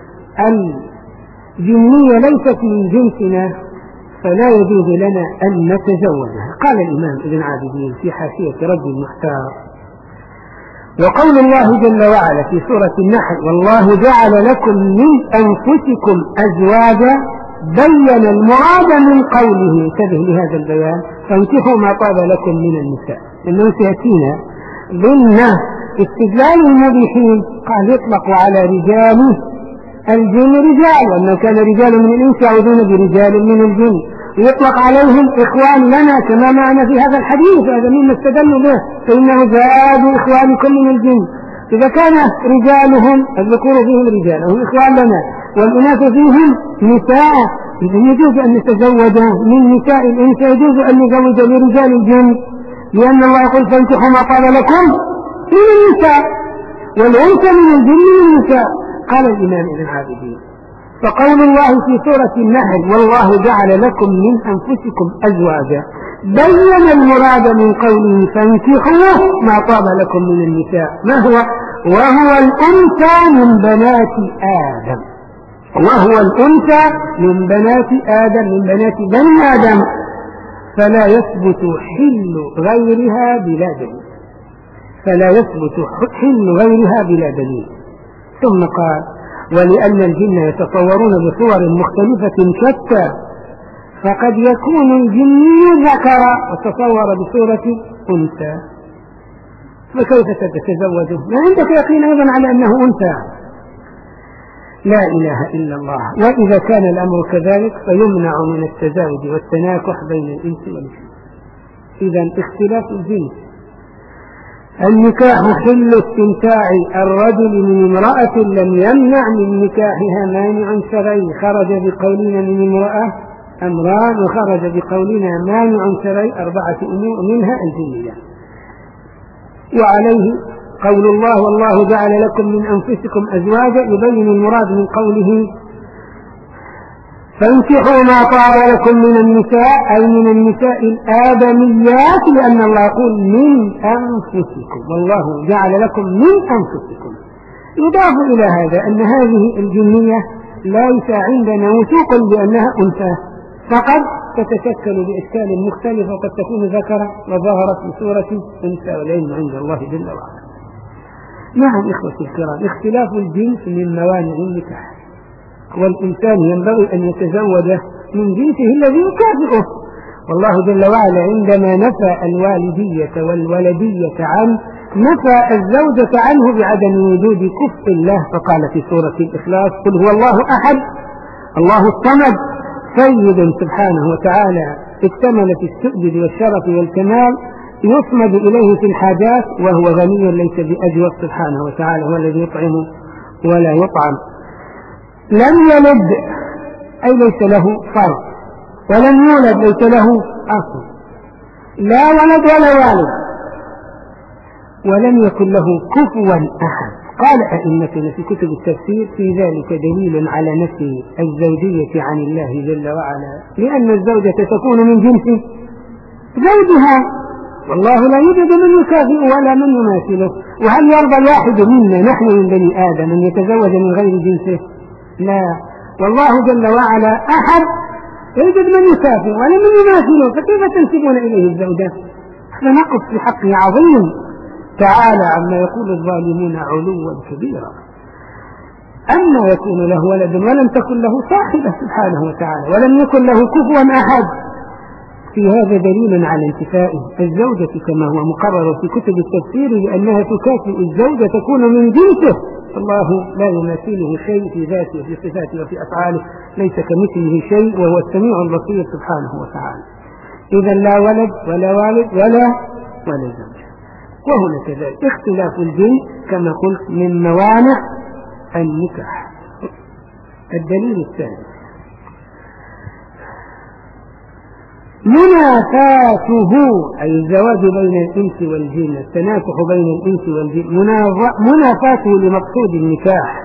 S1: الجنية ليست من جنسنا فلا يجوز لنا أن نتزوجها. قال الإمام ابن عابدين في حاشية رد المختار: وقول الله جل وعلا في سورة النحل: والله جعل لكم من أنفسكم أزواجا، بين المراد من قوله، انتبه لهذا البيان: فانكحوا ما طاب لكم من النساء. إنه سيأتينا ضمن استدلال المبيحين قال يطلق على رجال الجن رجال، وأنه كان رجال من الإنس يعودون برجال من الجن، ويطلق عليهم إخوان لنا كما معنا في هذا الحديث. هذا مما استدلوا به، فإنه زادوا إخوانكم من الجن. إذا كان رجالهم الذكور فيهم رجال هم إخوان لنا والإناث فيهم نساء، إذا يجوز أن نتزوج من نساء الإنس، يجوز أن نزوج لرجال الجن، لأن الله يقول فانكحوا ما طاب لكم من النساء، والأنثى من الجن من النساء. قال الإمام ابن عابدين: فقول الله في سورة النحل: والله جعل لكم من أنفسكم أزواجا، بين المراد من قوله فانكحوا ما طاب لكم من النساء، ما هو؟ وهو الأنثى من بنات آدم، وهو الأنثى من بنات آدم، من بنات بني آدم، فلا يثبت حل غيرها بلا دليل، فلا يثبت حل غيرها بلا دليل. ثم قال ولأن الجن يتصورون بصور مختلفة شتى، فقد يكون الجني ذكرا وتصور بصورة أنثى، فكيف تتزوجه؟ ما عندك يقين أيضا على أنه أنثى؟ لا إله إلا الله. وإذا كان الأمر كذلك فيمنع من التزاوج والتناكح بين الإنس والجن. إذن اختلاف الجنس، النكاح حل استمتاع الرجل من امرأة لم يمنع من نكاحها مانع شرعي، خرج بقولنا من امرأة أمران، وخرج بقولنا مانع شرعي 4 أمور منها الجنية. وعليه قول الله والله جعل لكم من أنفسكم أزواجا، يبين المراد من قوله فانكحوا ما طاب لكم من النساء، أي من النساء الآدميات، لأن الله يقول من أنفسكم، والله جعل لكم من أنفسكم. يضاف إلى هذا أن هذه الجنية ليس عندنا وثوق بأنها أنثى، فقد تتشكل بأشكال مختلفة، وقد تكون ذكرا وظهرت بصورة أنثى، والعلم عند الله جل وعلا. نعم إخوتي الكرام، اختلاف الجنس من موانع النكاح، والإنسان ينبغي أن يتزوج من جنسه الذي يكافئه. والله جل وعلا عندما نفى الوالدية والولدية عنه نفى الزوجة عنه بعدم وجود كفء له، فقال في سورة الإخلاص قل هو الله أحد الله الصمد، سيد سبحانه وتعالى اكتمل في السؤدد والشرف والكمال، يصمد إليه في الحاجات، وهو غني ليس بأجوف سبحانه وتعالى، هو الذي يطعم ولا يطعم. لم يلد أي ليس له فرد، ولم يولد ليس له أصل، لا ولد ولا والد، ولم يكن له كفوا أحد. قال أئمتنا في كتب التفسير في ذلك دليل على نفي الزوجية عن الله جل وعلا، لأن الزوجة تكون من جنس زوجها، والله لا يوجد من يكافئ ولا من يماثله. وهل يرضى الواحد منا نحن من بني آدم أن يتزوج من غير جنسه؟ لا، والله جل وعلا أحد، يوجد من يكافئ ولا من يماثله، فكيف تنسبون إليه الزوجة؟ هذا نقص في حقه عظيم، تعالى عما يقول الظالمون علوا كبيرا. أما يكون له ولد ولم تكن له صاحبة سبحانه وتعالى، ولم يكن له كفوا أحد، في هذا دليل على انتفاء الزوجة كما هو مقرر في كتب التفسير، لأنها تكافئ الزوجة تكون من جنسه. الله لا يماثله شيء في ذاته وفي صفاته وفي أفعاله، ليس كمثله شيء، وهو السميع البصير سبحانه وتعالى. إذا لا ولد ولا والد ولا زوجة. وهنا كذلك اختلاف الجنس كما قلت من موانع النكاح. الدليل الثاني منافاته، أي الزواج بين الإنس والجن، التناكح بين الإنس والجن، منافاته لمقصود النكاح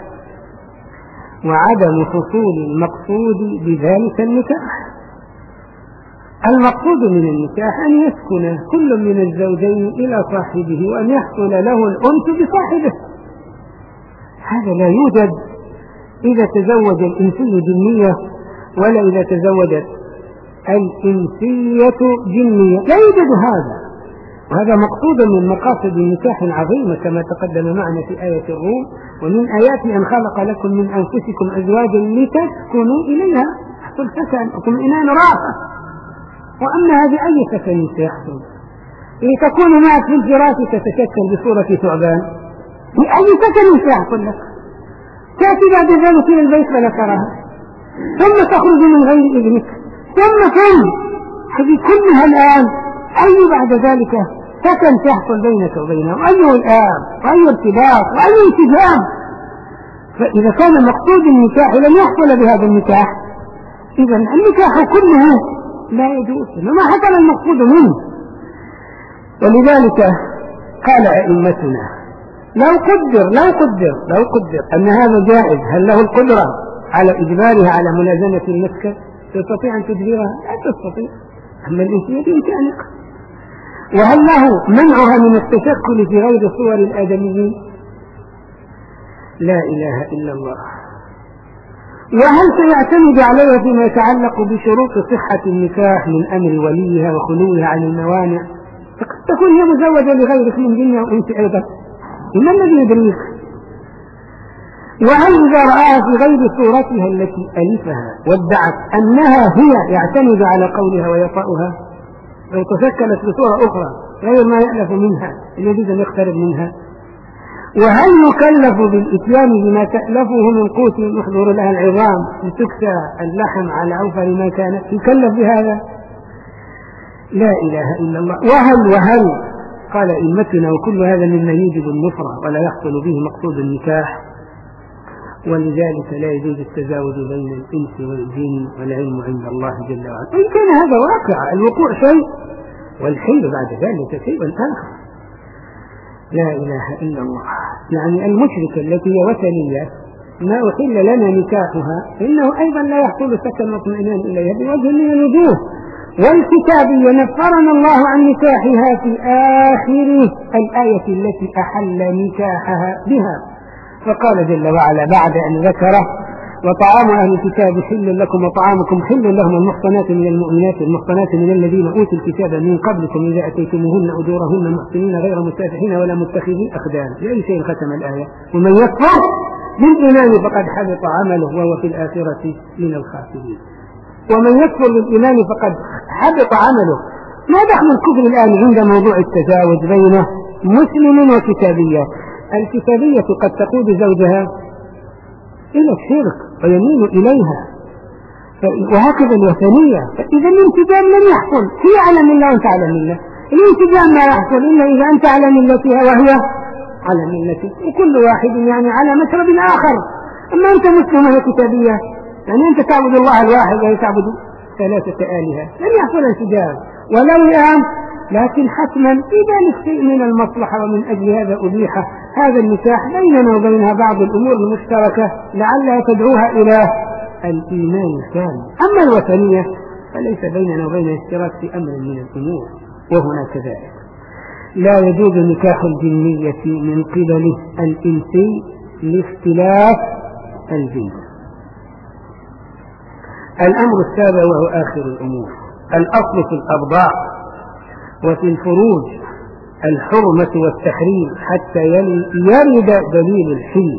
S1: وعدم حصول المقصود بذلك النكاح. المقصود من النكاح أن يسكن كل من الزوجين إلى صاحبه، وأن يحصل له الأنس بصاحبه. هذا لا يوجد إذا تزوج الإنسي جنية، ولا إذا تزوجت الإنسية جنية، لا يوجد هذا. وهذا مقصود من مقاصد نكاح عظيمة كما تقدم معنا في آية الروم: ومن آيات أن خلق لكم من أنفسكم أزواجا لتسكنوا إليها، يحصل سكن واطمئنان راحة. وأما هذه أي سكن سيحصل؟ لتكون معك في الفراش تتشكل بصورة ثعبان، بأي سكن سيحصل لك؟ تأتي بعد ذلك إلى البيت فلا تراها، ثم تخرج من غير إذنك، ثم هذه كلها الآن أي بعد ذلك سكن تحصل بينك وبينه، وأيه الآن وأي ارتباط وأي انتظام. فإذا كان مقصود النكاح لم يحصل بهذا النكاح، إذا النكاح كله لا يجوز وما حصل المقصود منه. ولذلك قال أئمتنا لو قدر أن هذا جائز، هل له القدرة على إجبارها على ملازمة المسكن؟ تستطيع أن تجبرها؟ لا تستطيع. أما الإنسية بإمكانك. وهل له منعها من التشكل في غير صور الآدميين؟ لا إله إلا الله. وهل سيعتمد عليها فيما يتعلق بشروط صحة النكاح من أمر وليها وخلوها عن الموانع؟ فقد تكون هي مزوجة لغيرك من جنة وأنت أيضا، إن الذي يدريك. وهل إذا رآها في غير صورتها التي ألفها وادعت أنها هي يعتمد على قولها ويطأها، لو تشكلت بصورة أخرى غير ما يألف منها يريد أن يقترب منها؟ وهل يكلف بالإتيان بما تألفه من قوت يحضر لها العظام لتكسى اللحم على أوفر ما كانت يكلف بهذا؟ لا إله إلا الله. وهل قال إمتنا وكل هذا مما يوجب النفرة ولا يحصل به مقصود النكاح، ولذلك لا يجوز التزاوج بين الإنس والجن والعلم عند الله جل وعلا. إن كان هذا واقع، الوقوع شيء والحل بعد ذلك شيء آخر. لا إله إلا الله. يعني المشركة التي هي وثنية ما أحل لنا نكاحها إنه أيضا لا يحصل سكن واطمئنان إليها بوجه من الوجوه. والكتابية نفرنا الله عن نكاحها في آخر الآية التي أحل نكاحها بها، فقال جل وعلا بعد أن ذكر وطعام أهل الكتاب حل لكم وطعامكم حل لهم المحصنات من المؤمنات المحصنات من الذين أوتوا الكتاب من قبلكم إذا أتيتموهن أجورهن محصنين غير مسافحين ولا متخذي أخدان. لأي شيء ختم الآية؟ ومن يكفر بالإيمان فقد حبط عمله وهو في الآخرة من الخاسرين. ومن يكفر بالإيمان فقد حبط عمله. ما دخل الكفر الآن عند موضوع التزاوج بين مسلم وكتابية؟ الكتابية قد تقود زوجها إلى الشرك ويميل إليها، وهكذا الوثنية. فإذا الانتجام لم يحصل، هي على ملة وأنت على ملة. الانتجام لا يحصل إلا إذا أنت على ملتها وهي على ملتك، وكل واحد يعني على مشرب آخر. أما أنت مسلمة وكتابية يعني أنت تعبد الله الواحد وهي تعبد ثلاثة آلهة، لم يحصل انتجام ولا وئام. لكن حتما إذا لشيء من المصلحة ومن أجل هذا أبيح هذا النكاح بيننا وبينها بعض الأمور المشتركة لعلها تدعوها إلى الإيمان الكامل. أما الوثنية فليس بيننا وبينها اشتراك في أمر من الأمور. وهنا كذلك لا يجوز نكاح الجنية من قبل الإنسي لاختلاف الجنس. الأمر السابع وهو آخر الأمور، الأصل في الأرضاع وفي الفروج الحرمة والتحريم حتى يرد دليل الحل.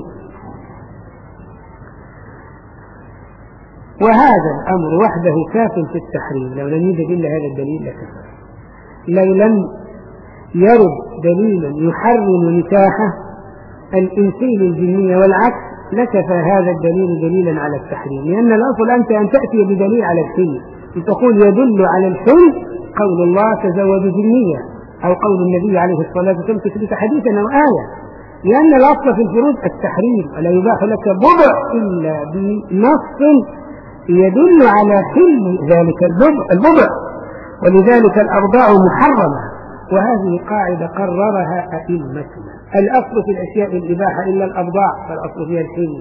S1: وهذا الأمر وحده كاف في التحريم، لو لم يوجد إلا هذا الدليل لكفى. لو لم يرد دليل يحرم نكاح الإنسي للجنية والعكس لكفى هذا الدليل دليلا على التحريم، لأن الأصل أنت أن تأتي بدليل على الحل، تقول يدل على الحل قول الله تزوج جنية أو قول النبي عليه الصلاة والسلام تثبت حديثا أو آية، لأن الأصل في الفروج التحريم، ولا يباح لك بضع إلا بنص يدل على حل ذلك البضع، ولذلك الأرضاع محرمة. وهذه قاعدة قررها أئمتنا. الأصل في الأشياء الإباحة إلا الأرضاع فالأصل فيها الحل،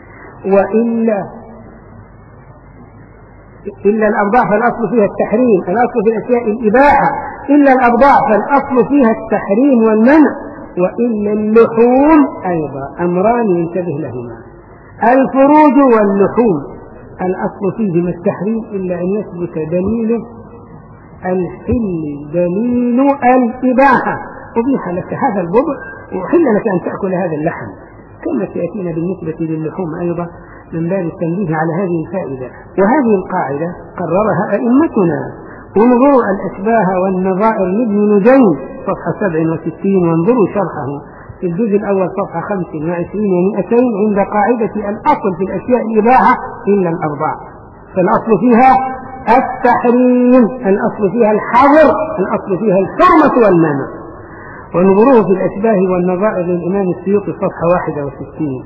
S1: إلا الأرضاع فالأصل فيها التحريم. الأصل في الأشياء الإباحة إلا الأرضاع فالأصل فيها التحريم والمنع. وإلا اللحوم أيضا أمران ينتبه لهما، الفروج واللحوم الأصل فيهما التحريم إلا أن يثبت دليل الحل دليل الإباحة. أبيح لك هذا البضع وحل لك أن تأكل هذا اللحم، كما سيأتينا بالنسبة للحوم أيضا من باب التنبيه على هذه الفائدة. وهذه القاعدة قررها أئمتنا. انظروا الأشباه والنظائر لابن نجيم صفحة 67، وانظروا شرحه في الجزء الأول صفحة 25 و200 عند قاعدة الأصل في الأشياء الإباحة إلا الأربع، فالأصل فيها التحريم، الأصل فيها الحظر، الأصل فيها الحرمة والمنع. وانظروه في الأشباه والنظائر للإمام السيوطي صفحة 61.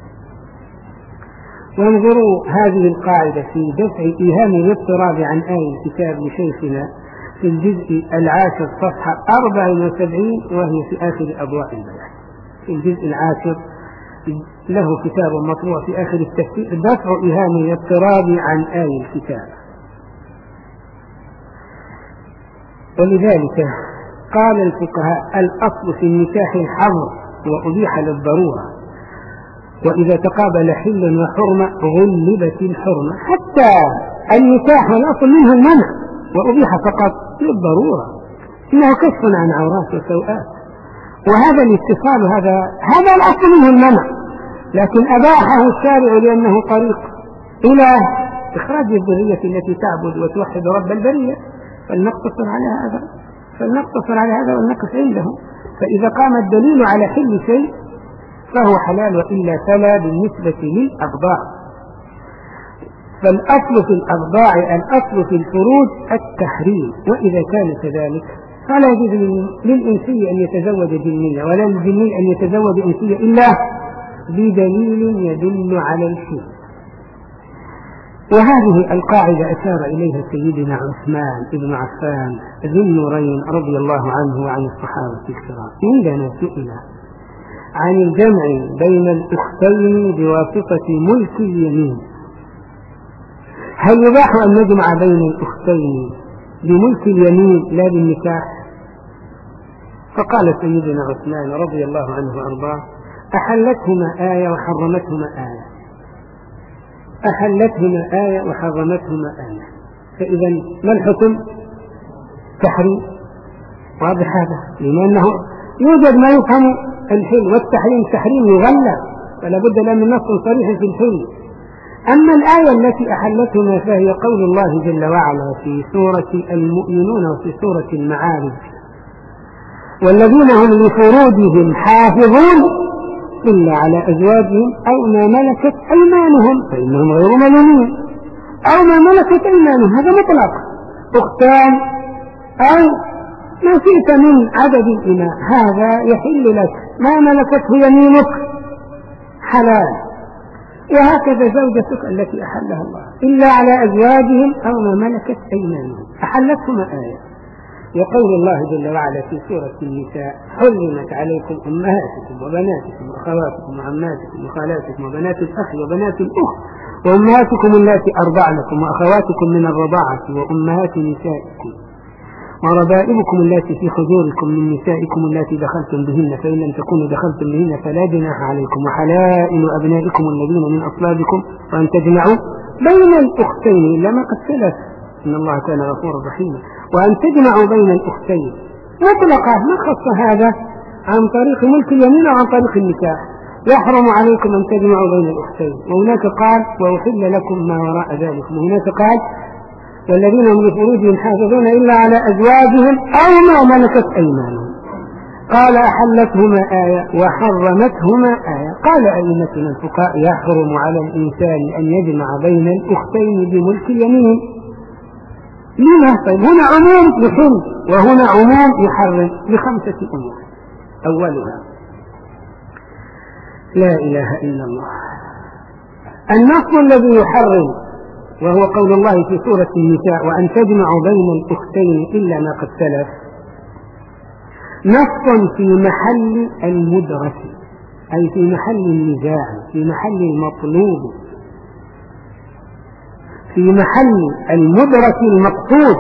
S1: وانظروا هذه القاعدة في دفع إيهام الاضطراب عن آية الكتاب لشيخنا في الجزء العاشر صفحة 74، وهي في آخر أبواب البيان. في الجزء العاشر له كتاب مطبوع في آخر التفسير دفع إيهام الاضطراب عن آية الكتاب. ولذلك قال الفقهاء الأصل في النكاح الحظر وأبيح للضرورة، وإذا تقابل حل وحرمة غلبت الحرمة، حتى النكاح والأصل منه المنع وأبيح فقط للضرورة، إنه كشف عن عورات وسوءات، وهذا الاتصال هذا الأصل منه المنع، لكن أباحه الشارع لأنه طريق إلى إخراج الذرية التي تعبد وتوحد رب البرية، فلنقتصر على هذا ونقف عنده. فإذا قام الدليل على حل شيء فهو حلال، وإلا فلا بالنسبة للأبضاع. فالأصل في الأبضاع الأصل في الفروج التحريم، وإذا كان كذلك فلا يجوز للإنسي أن يتزوج جنية ولا للجني أن يتزوج إنسية إلا بدليل يدل على الحل. وهذه القاعدة أشار إليها سيدنا عثمان بن عفان ذو النورين رضي الله عنه وعن الصحابة الكرام عندما سئل عن الجمع بين الأختين بواسطة ملك اليمين، هل يباح أن نجمع بين الأختين بملك اليمين لا بالنكاح؟ فقال سيدنا عثمان رضي الله عنه وأرضاه أحلتهما آية وحرمتهما آية، أحلتهما آية وحرمتهما آية، فإذا ما الحكم؟ تحريم. واضح هذا، لأنه يوجد ما يفهم الحل والتحريم، تحريم يغلب، فلا بد له من نص صريح في الحل. أما الآية التي أحلتهما فهي قول الله جل وعلا في سورة المؤمنون وفي سورة المعارج والذين هم لفروجهم حافظون إلا على أزواجهم أو ما ملكت أيمانهم فإنهم غير ملومين، أو ما ملكت أيمانهم هذا مطلق، أختان أو ما شئت من عدد الإماء هذا يحل لك، ما ملكته يمينك حلال، وهكذا زوجتك التي أحلها الله إلا على أزواجهم أو ما ملكت أيمانهم أحلتهما آية. وقول الله جل وعلا في سورة النساء حرمت عليكم أمهاتكم وبناتكم وأخواتكم وعماتكم وخالاتكم وبنات الأخ وبنات الأخت وأمهاتكم التي أرضعنكم وأخواتكم من الرضاعة وأمهات نسائكم وربائبكم التي في حجوركم من نسائكم التي دخلتم بهن، فإن لم تكونوا دخلتم بهن فلا جناح عليكم، وحلائل أبنائكم الذين من أصلابكم، وأن تجمعوا بين الأختين إلا ما قد سلف إن الله كان غفورا رحيما، وأن تجمعوا بين الأختين مطلقا، ما خص هذا عن طريق ملك اليمين أو عن طريق النكاح، يحرم عليكم أن تجمعوا بين الأختين، وهناك قال وأحل لكم ما وراء ذلك، وهناك قال والذين هم لفروجهم حافظون إلا على أزواجهم أو ما ملكت أيمانهم، قال أحلتهما آية وحرمتهما آية. قال أئمتنا الفقهاء يحرم على الإنسان أن يجمع بين الأختين بملك اليمين. لما؟ طيب هنا عموم يحل وهنا عموم يحرم ل5 أمور. أولها لا إله إلا الله، النص الذي يحرم وهو قول الله في سورة النساء وأن تجمعوا بين الأختين إلا ما قد سلف، نص في محل المدرة، أي في محل النزاع، في محل المطلوب، في محل المدرة المقصود،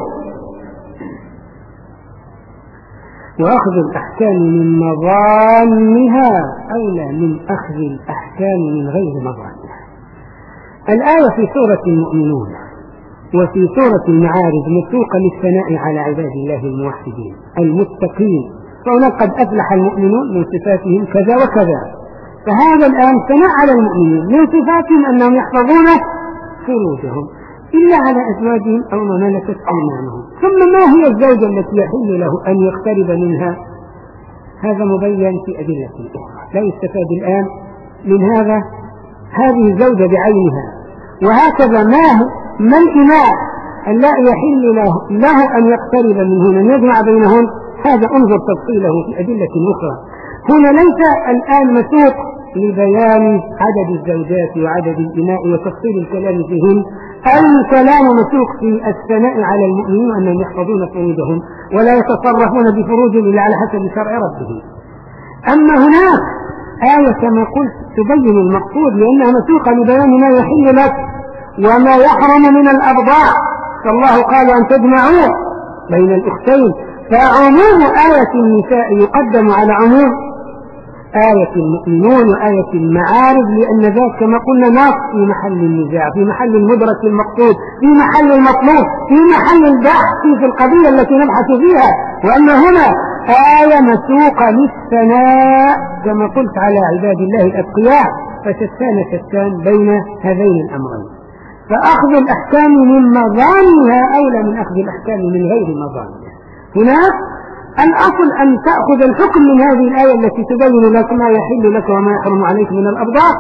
S1: وأخذ الأحكام من مظانها أولى من أخذ الأحكام من غير مظانها. الآية في سورة المؤمنون وفي سورة المعارج مسوقة للثناء على عباد الله الموحدين المتقين، فهناك قد أفلح المؤمنون من صفاتهم كذا وكذا، فهذا الآن ثناء على المؤمنين من صفاتهم أنهم يحفظون فروجهم إلا على أزواجهم أو ما ملكت أيمانهم. ثم ما هي الزوجة التي يحل له أن يقترب منها؟ هذا مبين في أدلة أخرى، لا يستفاد الآن من هذه الزوجة بعينها. وهكذا ما الإماء لا يحل له أن يقترب منهن أن يجمع بينهن، هذا انظر تفصيله في أدلة أخرى. هنا ليس الآن مسوق لبيان عدد الزوجات وعدد الإماء وتفصيل الكلام فيهن، الكلام مسوق في الثناء على المؤمنين أنهم يحفظون فروجهم ولا يتصرفون بفروجهم إلا على حسب شرع ربهم. أما هناك آية كما قلت تبين المقصود لأنها مسوقة لبيان ما يحل لك وما يحرم من الأبضاع، فالله قال أن تجمعوا بين الأختين، فعموم آية النساء يقدم على عموم آية المؤمنون وآية المعارج، لأن ذلك كما قلنا نص في محل النزاع، في محل المدرك المقصود، في محل المطلوب، في محل البحث في القضية التي نبحث فيها. وأن هنا آية مسوقة للثناء كما قلت على عباد الله الأتقياء، فشتان بين هذين الأمرين، فأخذ الأحكام من مظانها أولى من أخذ الأحكام من غير مظانها. هناك الأصل أن تأخذ الحكم من هذه الآية التي تبين لك ما يحل لك وما يحرم عليك من الأبضاع.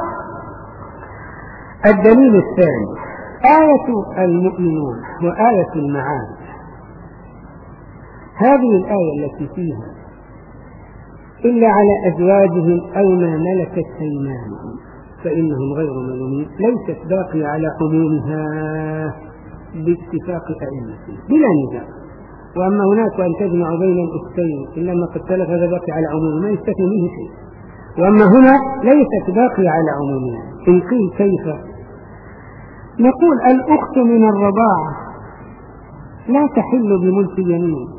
S1: الدليل الثاني آية المؤمنون وآية المعارج. هذه الآية التي فيها إلا على أزواجهم أو ما ملكت أيمانهم فإنهم غير ملومين ليست باقية على عمومها باتفاق أئمتهم بلا نزاع. وأما هناك أن تجمع بين الأختين إلا ما قد سلف هذا باقي على عمومه ما يستثني منه شيء. وأما هنا ليست باقية على عمومها. إن قيل كيف؟ نقول الأخت من الرضاعة لا تحل بملك اليمين.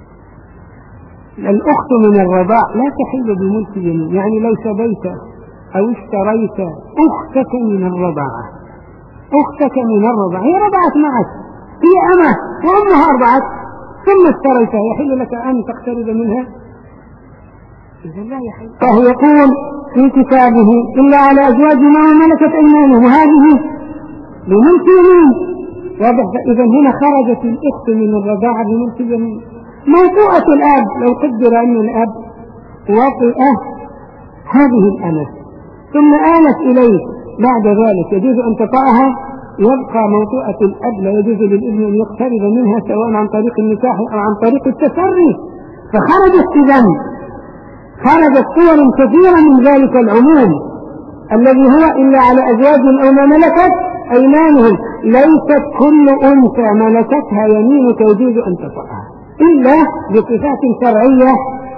S1: الأخت من الرضاعة لا تحل بملك اليمين، يعني لو سبيت أو اشتريت أختك من الرضاعة، أختك من الرضاعة هي رضعت معك، هي أمه وأمها أرضعت ثم اشتريتها، يحل لك أن تقترب منها؟ إذا لا يحل. فهو يقول في كتابه إلا على أزواجنا وملكت أيمانهم، وهذه بملك اليمين. إذا هنا خرجت الأخت من الرضاعة بملك اليمين. موضوعة الأب لو قدر أن الأب وطئ هذه الأمة ثم آلت إليه بعد ذلك يجوز أن تطأها، يبقى موضوعة الأب لا يجوز للابن أن يقترب منها سواء عن طريق النكاح أو عن طريق التسري. فخرجت إذن خرجت صور كثيرة من ذلك العموم الذي هو إلا على أزواجهم أو ما ملكت أيمانهم. ليست كل أنثى ملكتها يمينك يجوز أن تطأها إلا بصفات شرعية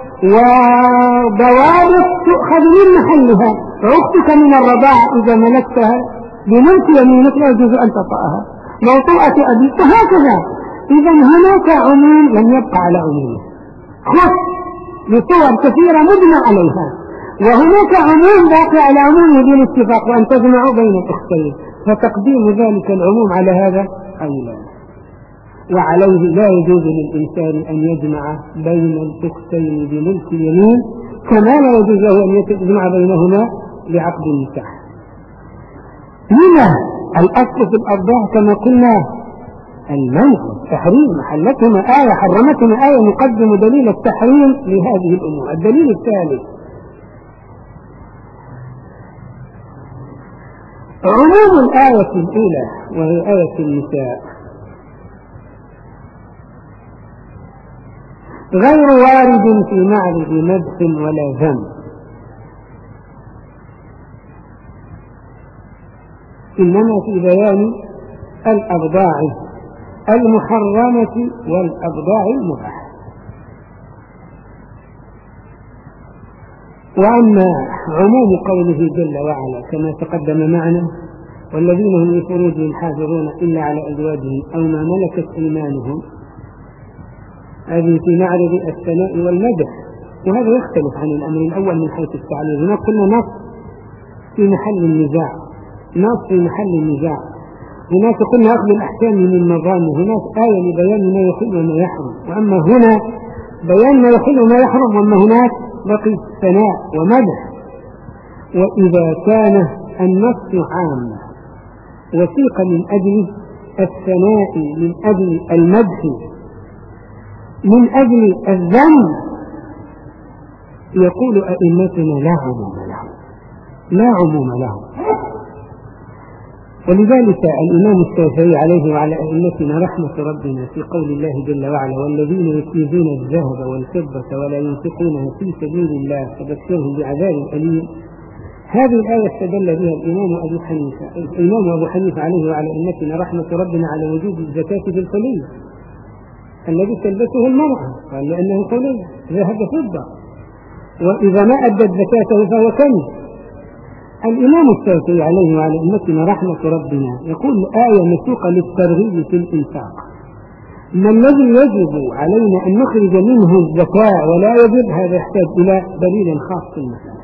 S1: وضوابط تؤخذ من محلها. فأختك من الرضاعة إذا ملكتها بملك يمينك لا يجوز أن تطأها. موطوءة أبيك وهكذا. إذا هناك عموم لم يبقى على عمومه، خص بصور كثيرة مجمع عليها، وهناك عموم باقي على عمومه بالاتفاق وأن تجمعوا بين الأختين، فتقديم ذلك العموم على هذا أولى. وعليه لا يجوز للإنسان أن يجمع بين الأختين بملك اليمين كما لا يجوز له أن يجمع بينهما بعقد النكاح. هنا الأصل في الأرضاع كما قلنا المنع التحريم، محلتهما آية حرمتهما آية، نقدم دليل التحريم لهذه الأمور. الدليل الثالث عموم الآية الأولى وهي آية النساء غير وارد في معرض مدح ولا ذم، إنما في بيان الأبضاع المحرمة والأبضاع المباحة. وأما عموم قوله جل وعلا كما تقدم معنا والذين هم لفروجهم حافظون إلا على أزواجهم أو ما ملكت أيمانهم، هذه في معرض الثناء والمدح، وهذا يختلف عن الأمر الأول من حيث التعليل. هناك كنا نص في محل النزاع، نص في محل النزاع. هناك قلنا أخذ الأحكام من المظان، هناك آية لبيان ما يحل وما يحرم، وأما هنا بيان ما يحل وما يحرم، وأما هناك بقي ثناء ومدح. وإذا كان النص عام وثيق من أجل الثناء من أجل المدح من أجل الذم، يقول أئمتنا لا عموم له، لا عموم له. ولذلك الإمام الشافعي عليه وعلى أئمتنا رحمة ربنا في قول الله جل وعلا والذين يكنزون الذهب والفضة ولا ينفقونها في سبيل الله فبشرهم بعذاب أليم، هذه الآية استدل بها الإمام أبو حنيفة عليه وعلى أئمتنا رحمة ربنا على وجوب الزكاة في الحلي الذي تلبسه المرأة، قال لأنه حلي ذهب فضة، وإذا ما أدت زكاته فهو كنز. الإمام الشافعي عليه وعلى أئمتنا رحمة ربنا يقول آية مسوقة للترغيب في الإنفاق، ما الذي يجب علينا أن نخرج منه الزكاة ولا يجب، هذا يحتاج إلى دليل خاص في المسألة.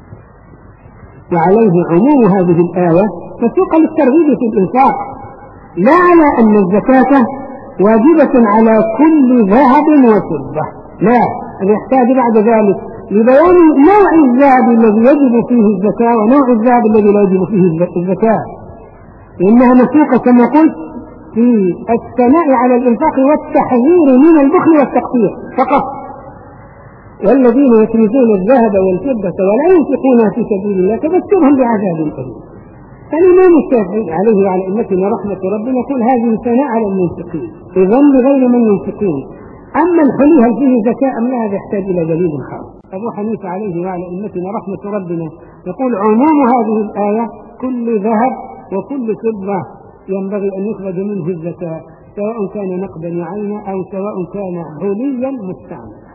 S1: وعليه عموم هذه الآية تسوق للترغيب في الإنفاق، لا على أن الزكاة واجبة على كل ذهب وفضة، لا، يحتاج بعد ذلك لبيان نوع الذهب الذي يجب فيه الزكاة ونوع الذهب الذي لا يجب فيه الزكاة، لأنها مسوقة كما قلت في الثناء على الإنفاق والتحذير من البخل والتقصير فقط. والذين يكنزون الذهب والفضة ولا ينفقونها في سبيل الله فبشرهم بعذاب أليم. فالإمام الشافعي عليه وعلى أمتنا رحمة ربنا يقول هذه ثناء على المنفقين إذن لغير من ينفقون. أما الحلي هل فيه زكاة أم لا، هذا يحتاج إلى دليل خاص. أبو حنيفة عليه وعلى أمتنا رحمة ربنا يقول عموم هذه الآية كل ذهب وكل فضة ينبغي أن يخرج منه الزكاة، سواء كان نقدا وعينا أو سواء كان حليا مستعملا.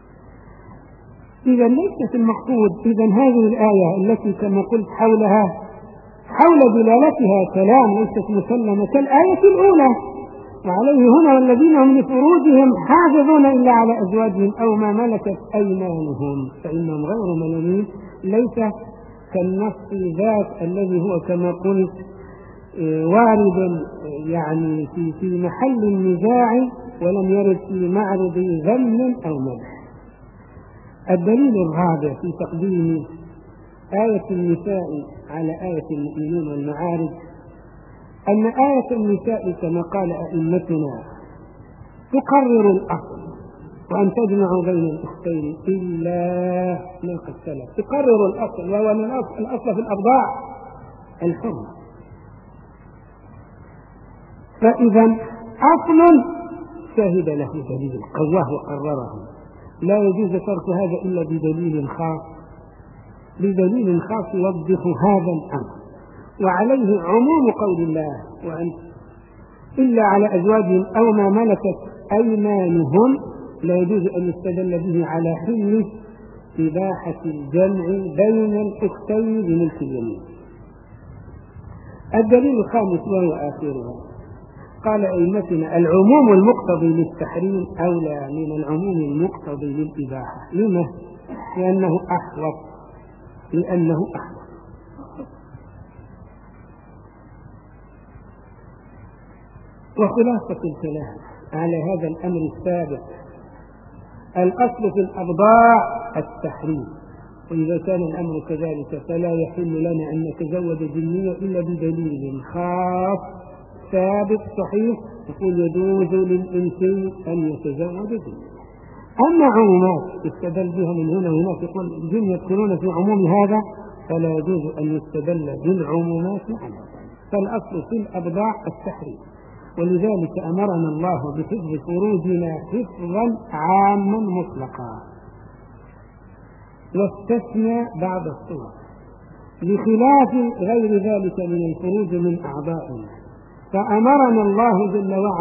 S1: إذا ليست المقصود إذن هذه الآية التي كما قلت حول دلالتها كلام ليست مسلمة كالآية الأولى. وعليه هنا والذين هم لفروجهم حافظون إلا على أزواجهم أو ما ملكت أيمانهم فإنهم غير ملومين، ليس كالنص ذات الذي هو كما قلت وارد يعني في محل النزاع ولم يرد في معرض ذم أو مدح. الدليل الرابع في تقديم آية النساء على آية المؤمنون والمعارج أن آية النساء كما قال أئمتنا تقرر الأصل وأن تجمع بين الأختين إلا ما قد سلف، تقرر الأصل وهو من الأصل في الأبضاع الحرمة. فإذا أصل شهد له دليل قواه وقرره، لا يجوز ترك هذا إلا بدليل خاص يوضح هذا الأمر. وعليه عموم قول الله وأن إلا على أزواجهم أو ما ملكت أيمانهم لا يجوز أن يستدل به على حل إباحة الجمع بين الأختين بملك اليمين. الدليل الخامس وهو آخرها قال أئمتنا العموم المقتضي للتحريم أولى من العموم المقتضي للإباحة. لما؟ لأنه أحوط. وخلاصة الكلام على هذا الأمر السابق الأصل في الأبضاع التحريم، وإذا كان الأمر كذلك فلا يحل لنا أن نتزوج جنية إلا بدليل خاص ثابت صحيح يقول يجوز للإنسان أن يتزوج جنية. أما عمومات يستدل بها من هنا وهناك يقول الجن يدخلون في عموم هذا فلا يجوز أن يستدل بالعمومات عنها، فالأصل في الأبضاع التحريم. ولذلك أمرنا الله بحفظ فروجنا حفظا عاما مطلقا واستثنى بعض الصور بخلاف غير ذلك من الفروج من أعضائنا. فأمرنا الله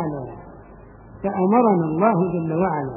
S1: جل وعلا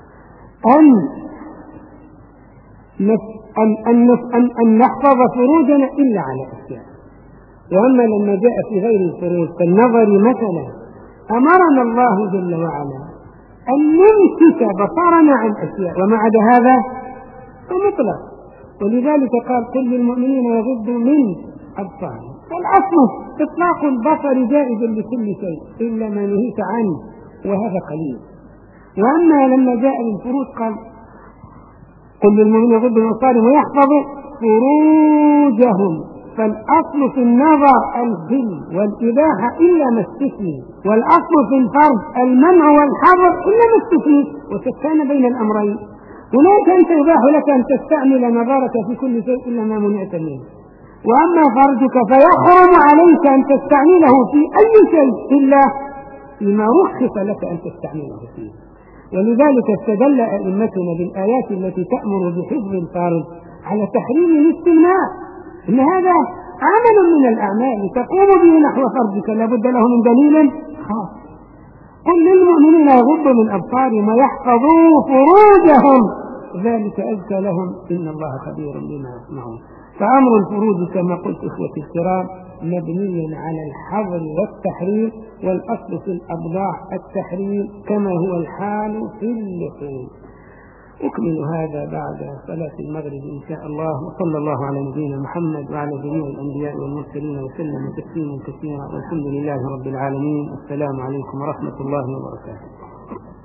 S1: أن نحفظ فروجنا إلا على أشياء. وأما لما جاء في غير الفروج كالنظر مثلا أمرنا الله جل وعلا أن نمسك بصرنا عن أشياء وما عدا هذا فمطلق. ولذلك قال كل للمؤمنين يغضوا من أبصارهم. فالأصل إطلاق البصر جائز لكل شيء إلا ما نهيت عنه وهذا قليل. وأما لما جاء للفروج قال كل للمؤمنين يغضوا من أبصارهم ويحفظوا فروجهم. فالأصل في النظر الحل والإباحة إلا ما استثني، والأصل في الفرض المنع والحظر إلا ما استثني، وتكان بين الأمرين. هناك أنت يباح لك أن تستعمل نظرك في كل شيء إلا ما منعت منه، وأما فرجك فيحرم عليك أن تستعمله في أي شيء إلا فيما رخص لك أن تستعمله فيه. ولذلك استدل أئمتنا بالآيات التي تأمر بحفظ الفرج على تحريم الاستمناء، إن هذا عمل من الأعمال تقوم به نحو فرجك لابد له من دليل خاص. قل للمؤمنين يغضوا من أبصارهم ويحفظوا فروجهم ذلك أزكى لهم إن الله خبير بما يصنعون. فأمر الفروض كما قلت إخوتي الكرام مبني على الحظر والتحريم، والأصل في الأبضاع التحريم كما هو الحال في اللحوم. أكمل هذا بعد صلاة المغرب إن شاء الله، وصلى الله على نبينا محمد وعلى جميع الأنبياء والمرسلين وسلم تسليما كثيرا، والحمد لله رب العالمين. السلام عليكم ورحمة الله وبركاته.